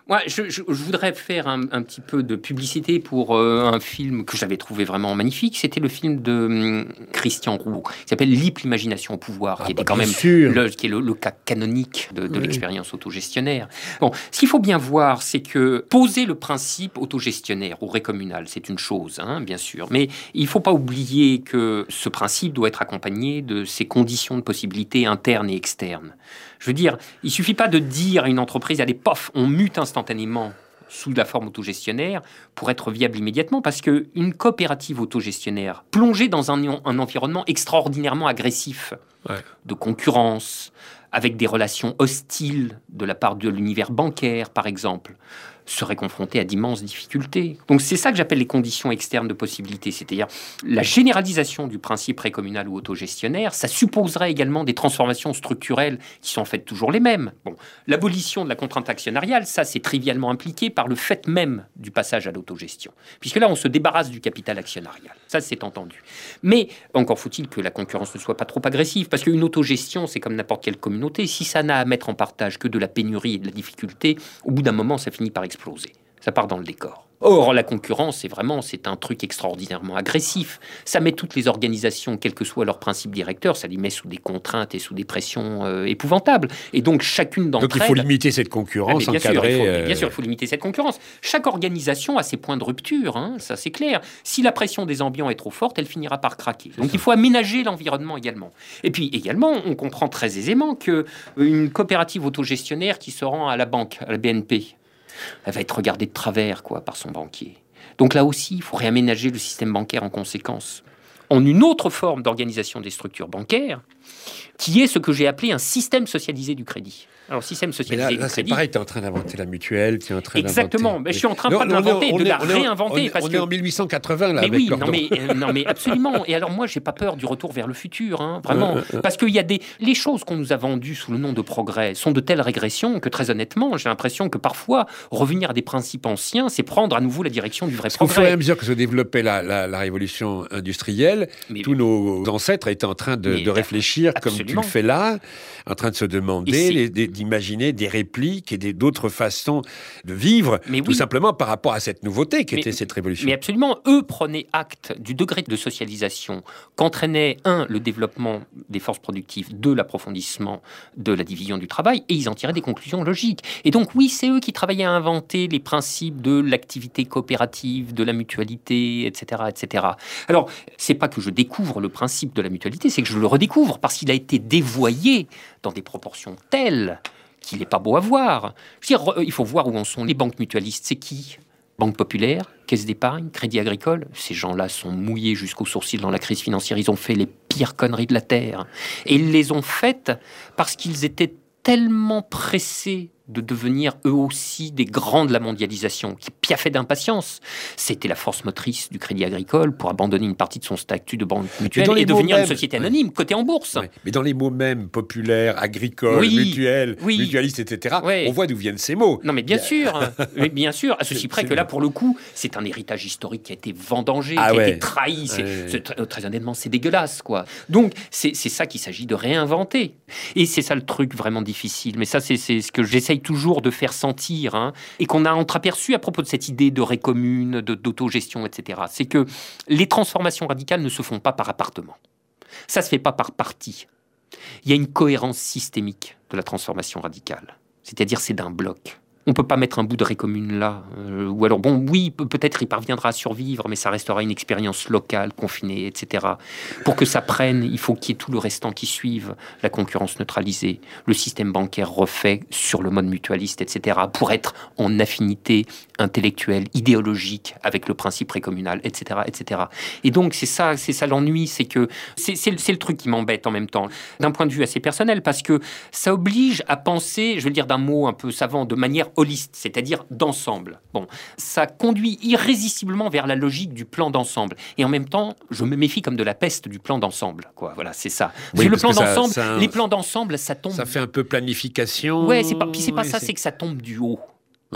Moi, je voudrais faire un petit peu de publicité pour un film que j'avais trouvé vraiment magnifique. C'était le film de Christian Rouault, qui s'appelle Libre l'imagination au pouvoir, qui était quand même qui est le cas canonique de l'expérience autogestionnaire. Bon, ce qu'il faut bien voir, c'est que poser le principe autogestionnaire ou récommunal, c'est une chose, hein, bien sûr, mais il ne faut pas oublier que ce principe doit être accompagné de ses conditions de possibilité internes et externes. Je veux dire, il ne suffit pas de dire à une entreprise, allez, pof, on mute instantanément sous la forme autogestionnaire pour être viable immédiatement, parce qu'une coopérative autogestionnaire plongée dans un environnement extraordinairement agressif, de concurrence, avec des relations hostiles de la part de l'univers bancaire, par exemple, serait confronté à d'immenses difficultés. Donc c'est ça que j'appelle les conditions externes de possibilité, c'est-à-dire la généralisation du principe précommunal ou autogestionnaire, ça supposerait également des transformations structurelles qui sont en fait toujours les mêmes. Bon, l'abolition de la contrainte actionnariale, ça c'est trivialement impliqué par le fait même du passage à l'autogestion, puisque là on se débarrasse du capital actionnarial, ça c'est entendu. Mais encore faut-il que la concurrence ne soit pas trop agressive, parce qu'une autogestion c'est comme n'importe quelle communauté, si ça n'a à mettre en partage que de la pénurie et de la difficulté, au bout d'un moment ça finit par exploser. Ça part dans le décor. Or, la concurrence, c'est un truc extraordinairement agressif. Ça met toutes les organisations, quel que soit leur principe directeur, ça les met sous des contraintes et sous des pressions épouvantables. Et donc, chacune d'entre elles... Donc, il faut limiter cette concurrence, encadrer... Bien sûr, il faut limiter cette concurrence. Chaque organisation a ses points de rupture, hein, ça c'est clair. Si la pression des ambiants est trop forte, elle finira par craquer. Donc, il faut aménager l'environnement également. Et puis, également, on comprend très aisément qu'une coopérative autogestionnaire qui se rend à la banque, à la BNP, elle va être regardée de travers par son banquier. Donc là aussi, il faut réaménager le système bancaire en conséquence, en une autre forme d'organisation des structures bancaires, qui est ce que j'ai appelé un système socialisé du crédit. Alors, système socialisé du crédit... C'est pareil, tu es en train d'inventer la mutuelle, tu es en train Exactement, mais je suis en train pas de l'inventer, de la réinventer. On est en 1880, là, mais avec oui, Lordon. non, mais absolument. Et alors, moi, j'ai pas peur du retour vers le futur, hein, vraiment. Parce qu'il y a les choses qu'on nous a vendues sous le nom de progrès sont de telles régressions que, très honnêtement, j'ai l'impression que parfois, revenir à des principes anciens, c'est prendre à nouveau la direction du vrai progrès. Au fur et à mesure que se développait la révolution industrielle, tous nos ancêtres étaient en train de réfléchir, comme tu le fais là, en train de se demander, d'imaginer des répliques et d'autres façons de vivre, tout simplement par rapport à cette nouveauté qui était cette révolution. Mais absolument, eux prenaient acte du degré de socialisation qu'entraînait, le développement des forces productives, l'approfondissement de la division du travail, et ils en tiraient des conclusions logiques. Et donc oui, c'est eux qui travaillaient à inventer les principes de l'activité coopérative, de la mutualité, etc., etc. Alors, c'est pas que je découvre le principe de la mutualité, c'est que je le redécouvre, parce qu'il a été dévoyé dans des proportions telles qu'il n'est pas beau à voir. Je veux dire, il faut voir où en sont les banques mutualistes. C'est qui ? Banque Populaire, Caisse d'épargne, Crédit Agricole. Ces gens-là sont mouillés jusqu'aux sourcils dans la crise financière. Ils ont fait les pires conneries de la Terre. Et ils les ont faites parce qu'ils étaient tellement pressés de devenir eux aussi des grands de la mondialisation, qui piaffaient d'impatience. C'était la force motrice du Crédit Agricole pour abandonner une partie de son statut de banque mutuelle et devenir une société anonyme, cotée en bourse. Ouais. Mais dans les mots mêmes, populaire, agricole, mutuelle, mutualiste, etc., on voit d'où viennent ces mots. Non, mais bien sûr, bien sûr, à ceci près que là, pour le coup, c'est un héritage historique qui a été vendangé, qui a été trahi. Très honnêtement, c'est dégueulasse, quoi. Donc, c'est ça qu'il s'agit de réinventer. Et c'est ça le truc vraiment difficile. Mais ça, c'est ce que j'essaye toujours de faire sentir, hein, et qu'on a entreaperçu à propos de cette idée de récommune, d'autogestion, etc. C'est que les transformations radicales ne se font pas par appartement. Ça se fait pas par parti. Il y a une cohérence systémique de la transformation radicale. C'est-à-dire, c'est d'un bloc. On ne peut pas mettre un bout de récommune là. Ou alors, bon, oui, peut-être il parviendra à survivre, mais ça restera une expérience locale, confinée, etc. Pour que ça prenne, il faut qu'il y ait tout le restant qui suive. La concurrence neutralisée, le système bancaire refait sur le mode mutualiste, etc. Pour être en affinité intellectuelle, idéologique avec le principe précommunal, etc., etc. Et donc, c'est ça l'ennui, c'est que c'est le truc qui m'embête en même temps, d'un point de vue assez personnel, parce que ça oblige à penser, je veux le dire d'un mot un peu savant, de manière holiste, c'est-à-dire d'ensemble. Bon, ça conduit irrésistiblement vers la logique du plan d'ensemble. Et en même temps, je me méfie comme de la peste du plan d'ensemble. Quoi. Voilà, c'est ça. Oui, le plan d'ensemble, les plans d'ensemble, ça tombe. Ça fait un peu planification. Ouais, c'est pas ça, c'est que ça tombe du haut. Voilà.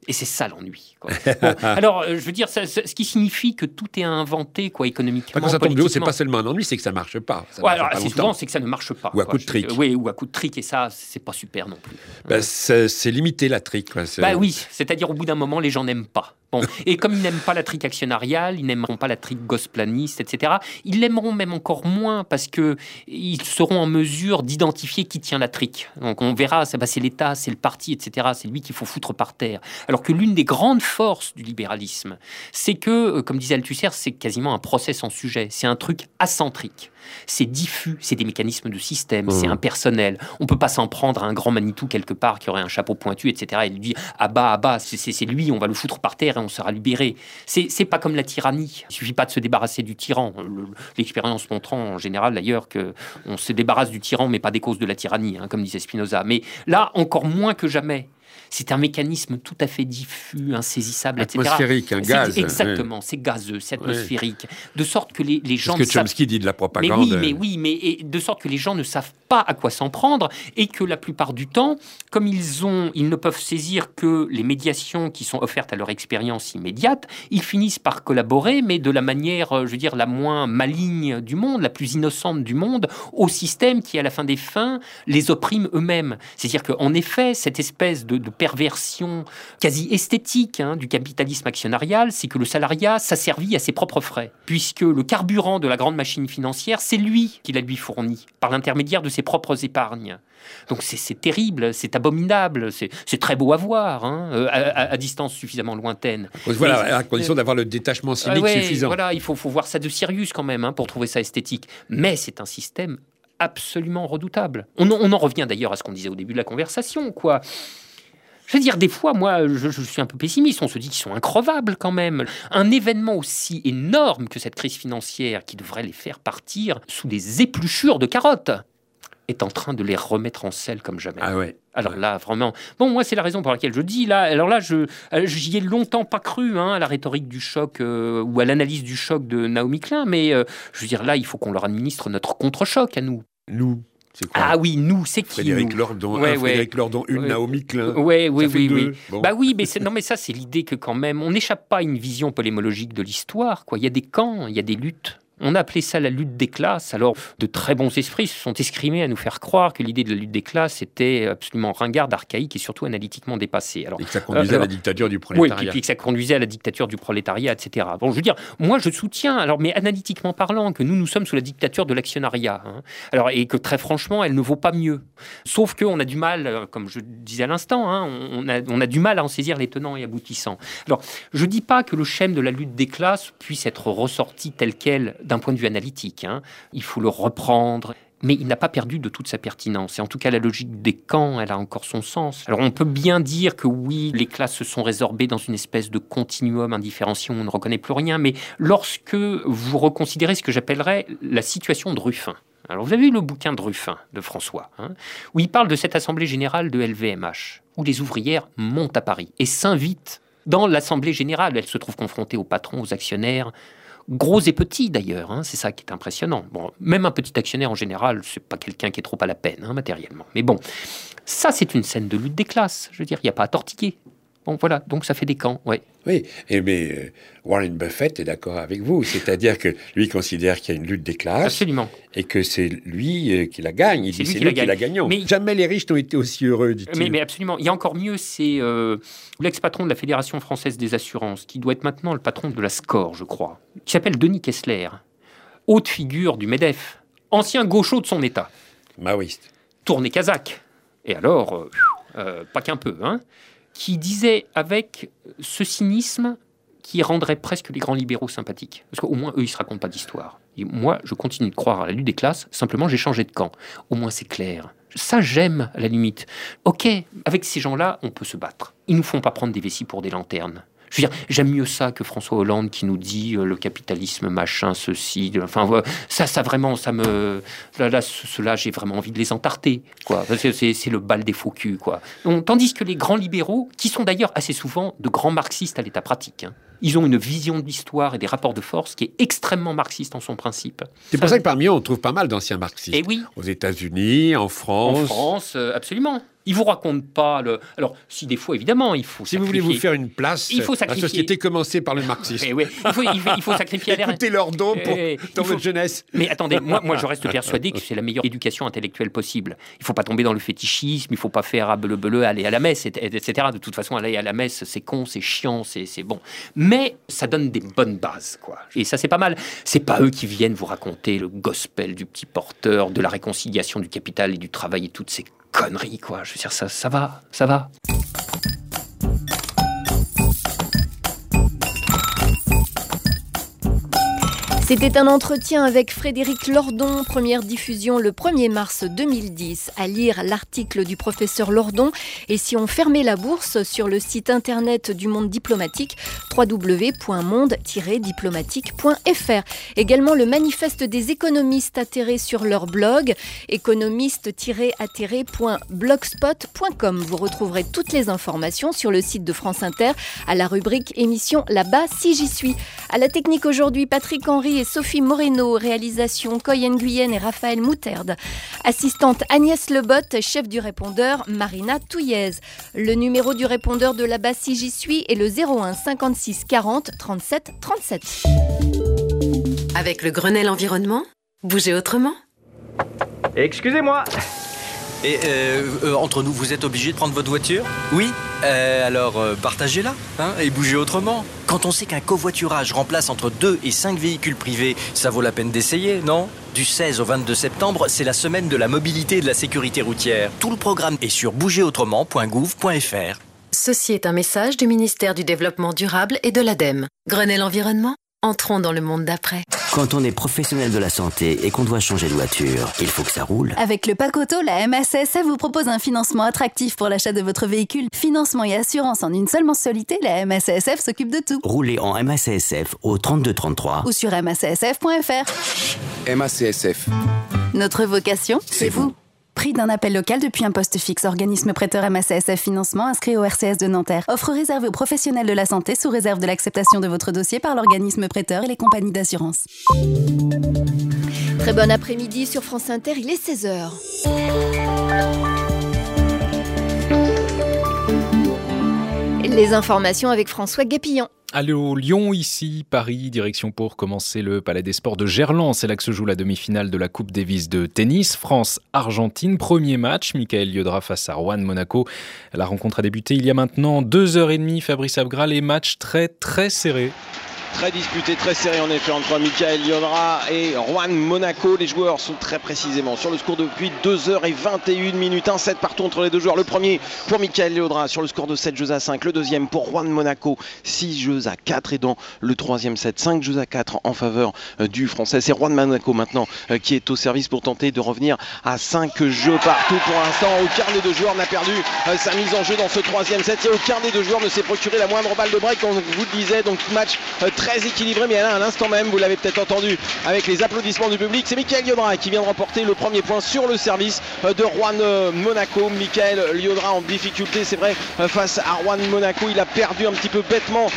Et c'est ça l'ennui. Bon, alors, je veux dire, ce qui signifie que tout est inventé, économiquement. Quand ça tombe de haut, c'est pas seulement un ennui, c'est que ça marche pas. C'est souvent, c'est que ça ne marche pas. Ou à coup de trick. Oui, ou à coup de trick, et ça, c'est pas super non plus. C'est limiter la trick. Oui, c'est-à-dire au bout d'un moment, les gens n'aiment pas. Bon. Et comme ils n'aiment pas la trick actionnariale, ils n'aimeront pas la trick gosplaniste, etc., ils l'aimeront même encore moins parce qu'ils seront en mesure d'identifier qui tient la trick. Donc on verra, c'est l'État, c'est le parti, etc., c'est lui qu'il faut foutre par terre. Alors que l'une des grandes forces du libéralisme, c'est que, comme disait Althusser, c'est quasiment un procès sans sujet. C'est un truc acentrique. C'est diffus, c'est des mécanismes de système, c'est impersonnel. On ne peut pas s'en prendre à un grand Manitou quelque part qui aurait un chapeau pointu, etc. Et lui dit « ah bah, c'est lui, on va le foutre par terre et on sera libéré ». C'est pas comme la tyrannie. Il suffit pas de se débarrasser du tyran. L'expérience montrant en général d'ailleurs qu'on se débarrasse du tyran mais pas des causes de la tyrannie, comme disait Spinoza. Mais là, encore moins que jamais. C'est un mécanisme tout à fait diffus, insaisissable, etc. Atmosphérique, un gaz. Exactement, c'est gazeux, c'est atmosphérique. De sorte que les gens... C'est ce que Chomsky dit de la propagande. Mais de sorte que les gens ne savent pas à quoi s'en prendre et que la plupart du temps, comme ils ne peuvent saisir que les médiations qui sont offertes à leur expérience immédiate, ils finissent par collaborer, mais de la manière, la moins maligne du monde, la plus innocente du monde, au système qui, à la fin des fins, les opprime eux-mêmes. C'est-à-dire qu'en effet, cette espèce de perversion quasi esthétique du capitalisme actionnarial, c'est que le salariat s'asservit à ses propres frais, puisque le carburant de la grande machine financière, c'est lui qui la lui fournit, par l'intermédiaire de ses propres épargnes. Donc c'est terrible, c'est abominable, c'est très beau à voir, à distance suffisamment lointaine. Voilà, à condition d'avoir le détachement cynique suffisant. Voilà, il faut voir ça de Sirius quand même, pour trouver ça esthétique. Mais c'est un système absolument redoutable. On en revient d'ailleurs à ce qu'on disait au début de la conversation, quoi. Je veux dire, des fois, moi, je suis un peu pessimiste. On se dit qu'ils sont increvables quand même. Un événement aussi énorme que cette crise financière qui devrait les faire partir sous des épluchures de carottes est en train de les remettre en selle comme jamais. Ah ouais. Alors là, vraiment... Bon, moi, c'est la raison pour laquelle je dis, là... Alors là, j'y ai longtemps pas cru, à la rhétorique du choc ou à l'analyse du choc de Naomi Klein, mais je veux dire, là, il faut qu'on leur administre notre contre-choc à nous. Nous. Ah oui, nous, c'est qui Frédéric Lordon, Frédéric Lordon, Naomi Klein. Oui. Bon. Bah oui, mais ça, c'est l'idée que quand même, on n'échappe pas à une vision polémologique de l'histoire, quoi. Il y a des camps, il y a des luttes. On a appelé ça la lutte des classes. Alors, de très bons esprits se sont escrimés à nous faire croire que l'idée de la lutte des classes était absolument ringarde, archaïque et surtout analytiquement dépassée. Alors, et que ça conduisait à la dictature du prolétariat. Oui, puis que ça conduisait à la dictature du prolétariat, etc. Bon, je veux dire, moi, je soutiens, mais analytiquement parlant, que nous sommes sous la dictature de l'actionnariat. Alors, et que très franchement, elle ne vaut pas mieux. Sauf qu'on a du mal, comme je disais à l'instant, on a du mal à en saisir les tenants et aboutissants. Alors, je ne dis pas que le schème de la lutte des classes puisse être ressorti tel quel d'un point de vue analytique. Il faut le reprendre, mais il n'a pas perdu de toute sa pertinence. Et en tout cas, la logique des camps, elle a encore son sens. Alors, on peut bien dire que oui, les classes se sont résorbées dans une espèce de continuum indifférencié où on ne reconnaît plus rien, mais lorsque vous reconsidérez ce que j'appellerais la situation de Ruffin. Alors, vous avez vu le bouquin de Ruffin, de François, où il parle de cette assemblée générale de LVMH, où les ouvrières montent à Paris et s'invitent dans l'assemblée générale. Elles se trouvent confrontées aux patrons, aux actionnaires, gros et petits d'ailleurs, c'est ça qui est impressionnant. Bon, même un petit actionnaire en général, c'est pas quelqu'un qui est trop à la peine matériellement. Mais bon, ça c'est une scène de lutte des classes. Je veux dire, il n'y a pas à tortiller. Bon, voilà, donc ça fait des camps, ouais. Oui, mais Warren Buffett est d'accord avec vous. C'est-à-dire que lui considère qu'il y a une lutte des classes. Absolument. Et que c'est lui qui la gagne. Il dit c'est lui qui la gagnant. Mais jamais les riches n'ont été aussi heureux, dit-il. Mais absolument. Il y a encore mieux, c'est l'ex-patron de la Fédération française des assurances, qui doit être maintenant le patron de la SCOR, je crois, qui s'appelle Denis Kessler, haute figure du MEDEF, ancien gaucho de son état. Maoïste. Tourné kazakh. Et alors, pas qu'un peu, qui disait avec ce cynisme qui rendrait presque les grands libéraux sympathiques. Parce qu'au moins, eux, ils ne se racontent pas d'histoire. Et moi, je continue de croire à la lutte des classes, simplement j'ai changé de camp. Au moins, c'est clair. Ça, j'aime, à la limite. Ok, avec ces gens-là, on peut se battre. Ils ne nous font pas prendre des vessies pour des lanternes. Je veux dire, j'aime mieux ça que François Hollande qui nous dit le capitalisme, machin, ceci. Enfin, ça vraiment, ça me... Là, ceux-là, j'ai vraiment envie de les entarter, quoi. Parce que c'est le bal des faux culs, quoi. Donc, tandis que les grands libéraux, qui sont d'ailleurs assez souvent de grands marxistes à l'état pratique, ils ont une vision de l'histoire et des rapports de force qui est extrêmement marxiste en son principe. C'est pour ça que parmi eux, on trouve pas mal d'anciens marxistes. Et oui. Aux États-Unis, en France. En France, absolument. Ils vous racontent pas le. Alors, si des fois, évidemment, il faut. Si vous voulez vous faire une place, il faut sacrifier. La société commencée par le marxisme. Oui, il faut sacrifier. Écoutez Lordon dans votre jeunesse. Mais attendez, moi, je reste persuadé que c'est la meilleure éducation intellectuelle possible. Il faut pas tomber dans le fétichisme, il faut pas faire à bleu, aller à la messe, etc. De toute façon, aller à la messe, c'est con, c'est chiant, c'est bon. Mais ça donne des bonnes bases, quoi. Et ça, c'est pas mal. C'est pas eux qui viennent vous raconter le gospel du petit porteur, de la réconciliation du capital et du travail et toutes ces conneries, quoi. Je veux dire, ça va. C'était un entretien avec Frédéric Lordon, première diffusion le 1er mars 2010. À lire l'article du professeur Lordon. Et si on fermait la bourse sur le site internet du Monde diplomatique, www.monde-diplomatique.fr. Également le manifeste des économistes atterrés sur leur blog, économiste-atterré.blogspot.com. Vous retrouverez toutes les informations sur le site de France Inter à la rubrique émission Là-bas si j'y suis. À la technique aujourd'hui, Patrick Henry et Sophie Moreno, réalisation Coy Nguyen et Raphaël Mouterde. Assistante Agnès Lebotte, chef du répondeur Marina Touillez. Le numéro du répondeur de Là-bas si j'y suis est le 01 56 40 37 37. Avec le Grenelle Environnement, bougez autrement. Excusez-moi. Et entre nous, vous êtes obligé de prendre votre voiture ? Oui. Alors partagez-la et bougez autrement. Quand on sait qu'un covoiturage remplace entre 2 et 5 véhicules privés, ça vaut la peine d'essayer, non ? Du 16 au 22 septembre, c'est la semaine de la mobilité et de la sécurité routière. Tout le programme est sur bougezautrement.gouv.fr. Ceci est un message du ministère du Développement durable et de l'ADEME. Grenelle Environnement, entrons dans le monde d'après. Quand on est professionnel de la santé et qu'on doit changer de voiture, il faut que ça roule. Avec le Pack Auto, la MACSF vous propose un financement attractif pour l'achat de votre véhicule. Financement et assurance en une seule mensualité, la MACSF s'occupe de tout. Roulez en MACSF au 3233 ou sur macsf.fr. MACSF. Notre vocation, c'est vous. Prix d'un appel local depuis un poste fixe. Organisme prêteur MACSF Financement inscrit au RCS de Nanterre. Offre réservée aux professionnels de la santé sous réserve de l'acceptation de votre dossier par l'organisme prêteur et les compagnies d'assurance. Très bon après-midi sur France Inter, il est 16h. Les informations avec François Guépillon. Allô, Lyon, ici, Paris, direction pour commencer le Palais des Sports de Gerland. C'est là que se joue la demi-finale de la Coupe Davis de tennis. France-Argentine, premier match, Michael Liodra face à Juan Monaco. La rencontre a débuté il y a maintenant 2h30, Fabrice Abgral, et match très très serré. Très disputé, très serré en effet entre Michael Liodra et Juan Monaco. Les joueurs sont très précisément sur le score depuis 2h21. 1-7 partout entre les deux joueurs. Le premier pour Michael Liodra sur le score de 7-5. Le deuxième pour Juan Monaco, 6-4. Et dans le troisième set, 5-4 en faveur du Français. C'est Juan Monaco maintenant qui est au service pour tenter de revenir à 5 jeux partout pour l'instant. Aucun des deux joueurs n'a perdu sa mise en jeu dans ce troisième set. Et aucun des deux joueurs ne s'est procuré la moindre balle de break, comme vous le disiez. Donc match très équilibré, mais là à l'instant même, vous l'avez peut-être entendu avec les applaudissements du public, c'est Michael Liodra qui vient de remporter le premier point sur le service de Juan Monaco. Michael Liodra en difficulté, c'est vrai, face à Juan Monaco. Il a perdu un petit peu bêtement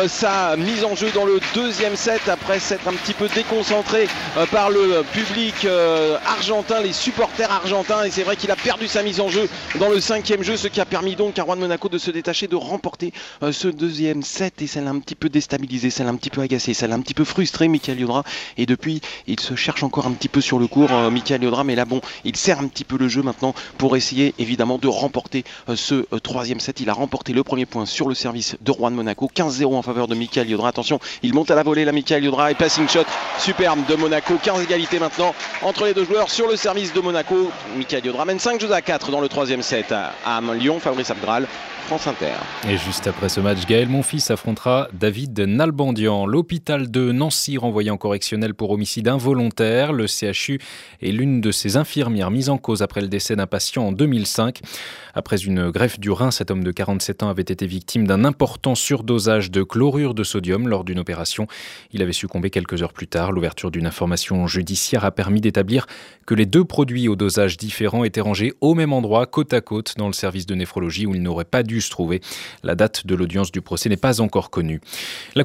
sa mise en jeu dans le deuxième set après s'être un petit peu déconcentré par le public argentin, les supporters argentins, et c'est vrai qu'il a perdu sa mise en jeu dans le cinquième jeu, ce qui a permis donc à Juan Monaco de se détacher, de remporter ce deuxième set, et ça l'a un petit peu déstabilisé, ça l'a un petit peu agacé, ça l'a un petit peu frustré Michael Liodra, et depuis il se cherche encore un petit peu sur le court Michael Liodra, mais là bon, il serre un petit peu le jeu maintenant pour essayer évidemment de remporter ce troisième set. Il a remporté le premier point sur le service de Juan Monaco, 15-0 en faveur de Michael Liodra. Attention, il monte à la volée là Michael Liodra, et passing shot superbe de Monaco, 15 égalités maintenant entre les deux joueurs sur le service de Monaco. Michael Liodra mène 5-4 dans le troisième set à Lyon. Fabrice Abgral, France Inter. Et juste après ce match, Gaël Monfils affrontera David Nalbandian. L'hôpital de Nancy renvoyé en correctionnel pour homicide involontaire. Le CHU est l'une de ses infirmières mises en cause après le décès d'un patient en 2005. Après une greffe du rein, cet homme de 47 ans avait été victime d'un important surdosage de chlorure de sodium lors d'une opération. Il avait succombé quelques heures plus tard. L'ouverture d'une information judiciaire a permis d'établir que les deux produits au dosage différent étaient rangés au même endroit, côte à côte, dans le service de néphrologie où ils n'auraient pas dû se trouver. La date de l'audience du procès n'est pas encore connue. La Cour de cassation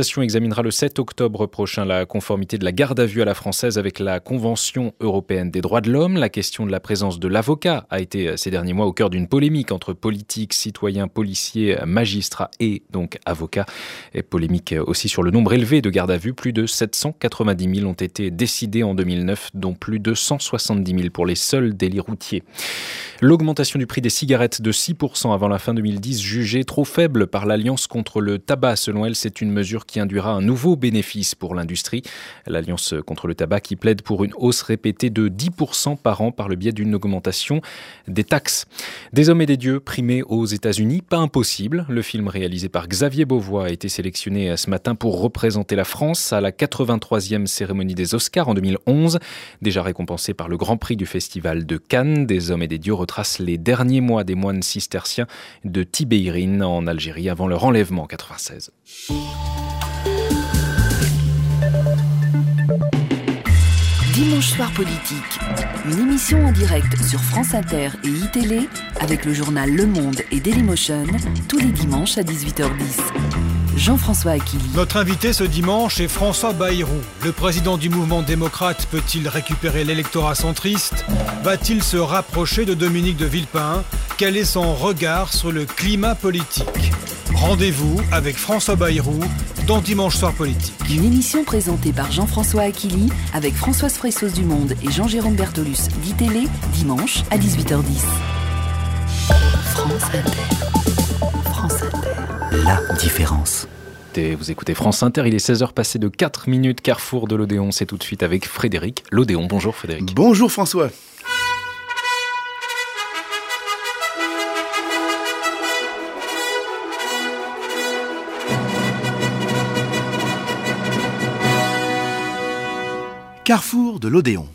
cassation examinera le 7 octobre prochain la conformité de la garde à vue à la française avec la Convention européenne des droits de l'homme. La question de la présence de l'avocat a été ces derniers mois au cœur d'une polémique entre politiques, citoyens, policiers, magistrats et donc avocats. Et polémique aussi sur le nombre élevé de gardes à vue. Plus de 790 000 ont été décidés en 2009, dont plus de 170 000 pour les seuls délits routiers. L'augmentation du prix des cigarettes de 6% avant la fin 2010, jugée trop faible par l'Alliance contre le tabac. Selon elle, c'est une mesure qui induira un nouveau bénéfice pour l'industrie. L'Alliance contre le tabac qui plaide pour une hausse répétée de 10% par an par le biais d'une augmentation des taxes. Des hommes et des dieux primés aux États-Unis, pas impossible. Le film réalisé par Xavier Beauvois a été sélectionné ce matin pour représenter la France à la 83e cérémonie des Oscars en 2011. Déjà récompensé par le Grand Prix du Festival de Cannes, Des hommes et des dieux retrace les derniers mois des moines cisterciens de Tibérine en Algérie avant leur enlèvement en 1996. Dimanche soir politique, une émission en direct sur France Inter et iTélé avec le journal Le Monde et Dailymotion tous les dimanches à 18h10. Jean-François Aquili. Notre invité ce dimanche est François Bayrou. Le président du mouvement démocrate peut-il récupérer l'électorat centriste ? Va-t-il se rapprocher de Dominique de Villepin ? Quel est son regard sur le climat politique ? Rendez-vous avec François Bayrou dans Dimanche soir politique. Une émission présentée par Jean-François Aquili avec Françoise Fressos du Monde et Jean-Jérôme Bertolus d'ITélé, dimanche à 18h10. France Inter. France Inter. La différence. Vous écoutez France Inter, il est 16h passé de 4 minutes, Carrefour de l'Odéon. C'est tout de suite avec Frédéric L'Odéon. Bonjour Frédéric. Bonjour François. Carrefour de l'Odéon.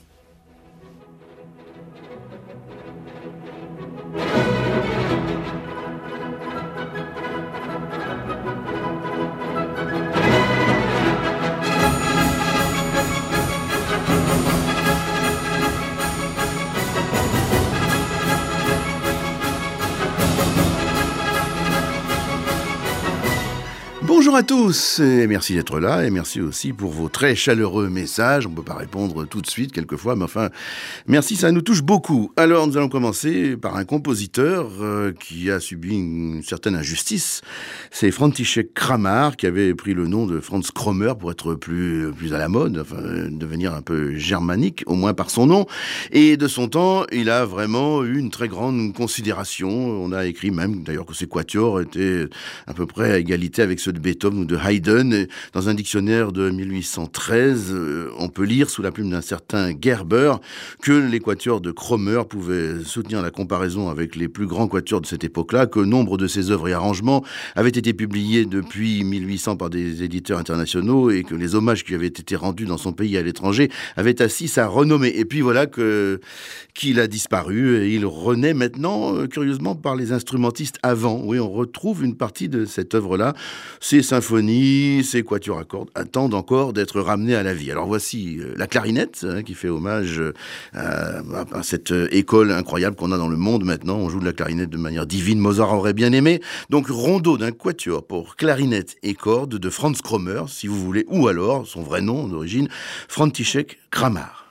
Bonjour à tous et merci d'être là et merci aussi pour vos très chaleureux messages. On ne peut pas répondre tout de suite quelquefois, mais enfin, merci, ça nous touche beaucoup. Alors nous allons commencer par un compositeur qui a subi une certaine injustice. C'est František Kramar qui avait pris le nom de Franz Krommer pour être plus à la mode, enfin devenir un peu germanique, au moins par son nom. Et de son temps, il a vraiment eu une très grande considération. On a écrit même d'ailleurs que ses quatuors étaient à peu près à égalité avec ceux de Beethoven ou de Haydn. Et dans un dictionnaire de 1813, on peut lire sous la plume d'un certain Gerber que les quatuors de Krommer pouvaient soutenir la comparaison avec les plus grands quatuors de cette époque-là, que nombre de ses œuvres et arrangements avaient été publiés depuis 1800 par des éditeurs internationaux et que les hommages qui avaient été rendus dans son pays à l'étranger avaient assis sa renommée. Et puis voilà qu'il a disparu et il renaît maintenant, curieusement, par les instrumentistes avant. Oui, on retrouve une partie de cette œuvre-là. Ces symphonies, ces quatuors à cordes attendent encore d'être ramenés à la vie. Alors voici la clarinette qui fait hommage à cette école incroyable qu'on a dans le monde maintenant. On joue de la clarinette de manière divine. Mozart aurait bien aimé. Donc rondo d'un quatuor pour clarinette et cordes de Franz Krommer, si vous voulez, ou alors son vrai nom d'origine, František Kramar.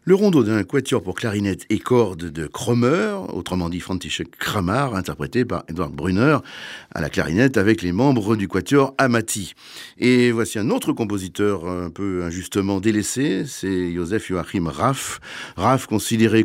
Le rondo d'un quatuor pour clarinette et cordes de Krömer, autrement dit František Kramar, interprété par Edward Brunner à la clarinette avec les membres du quatuor Amati. Et voici un autre compositeur un peu injustement délaissé, c'est Joseph Joachim Raff. Raff, considéré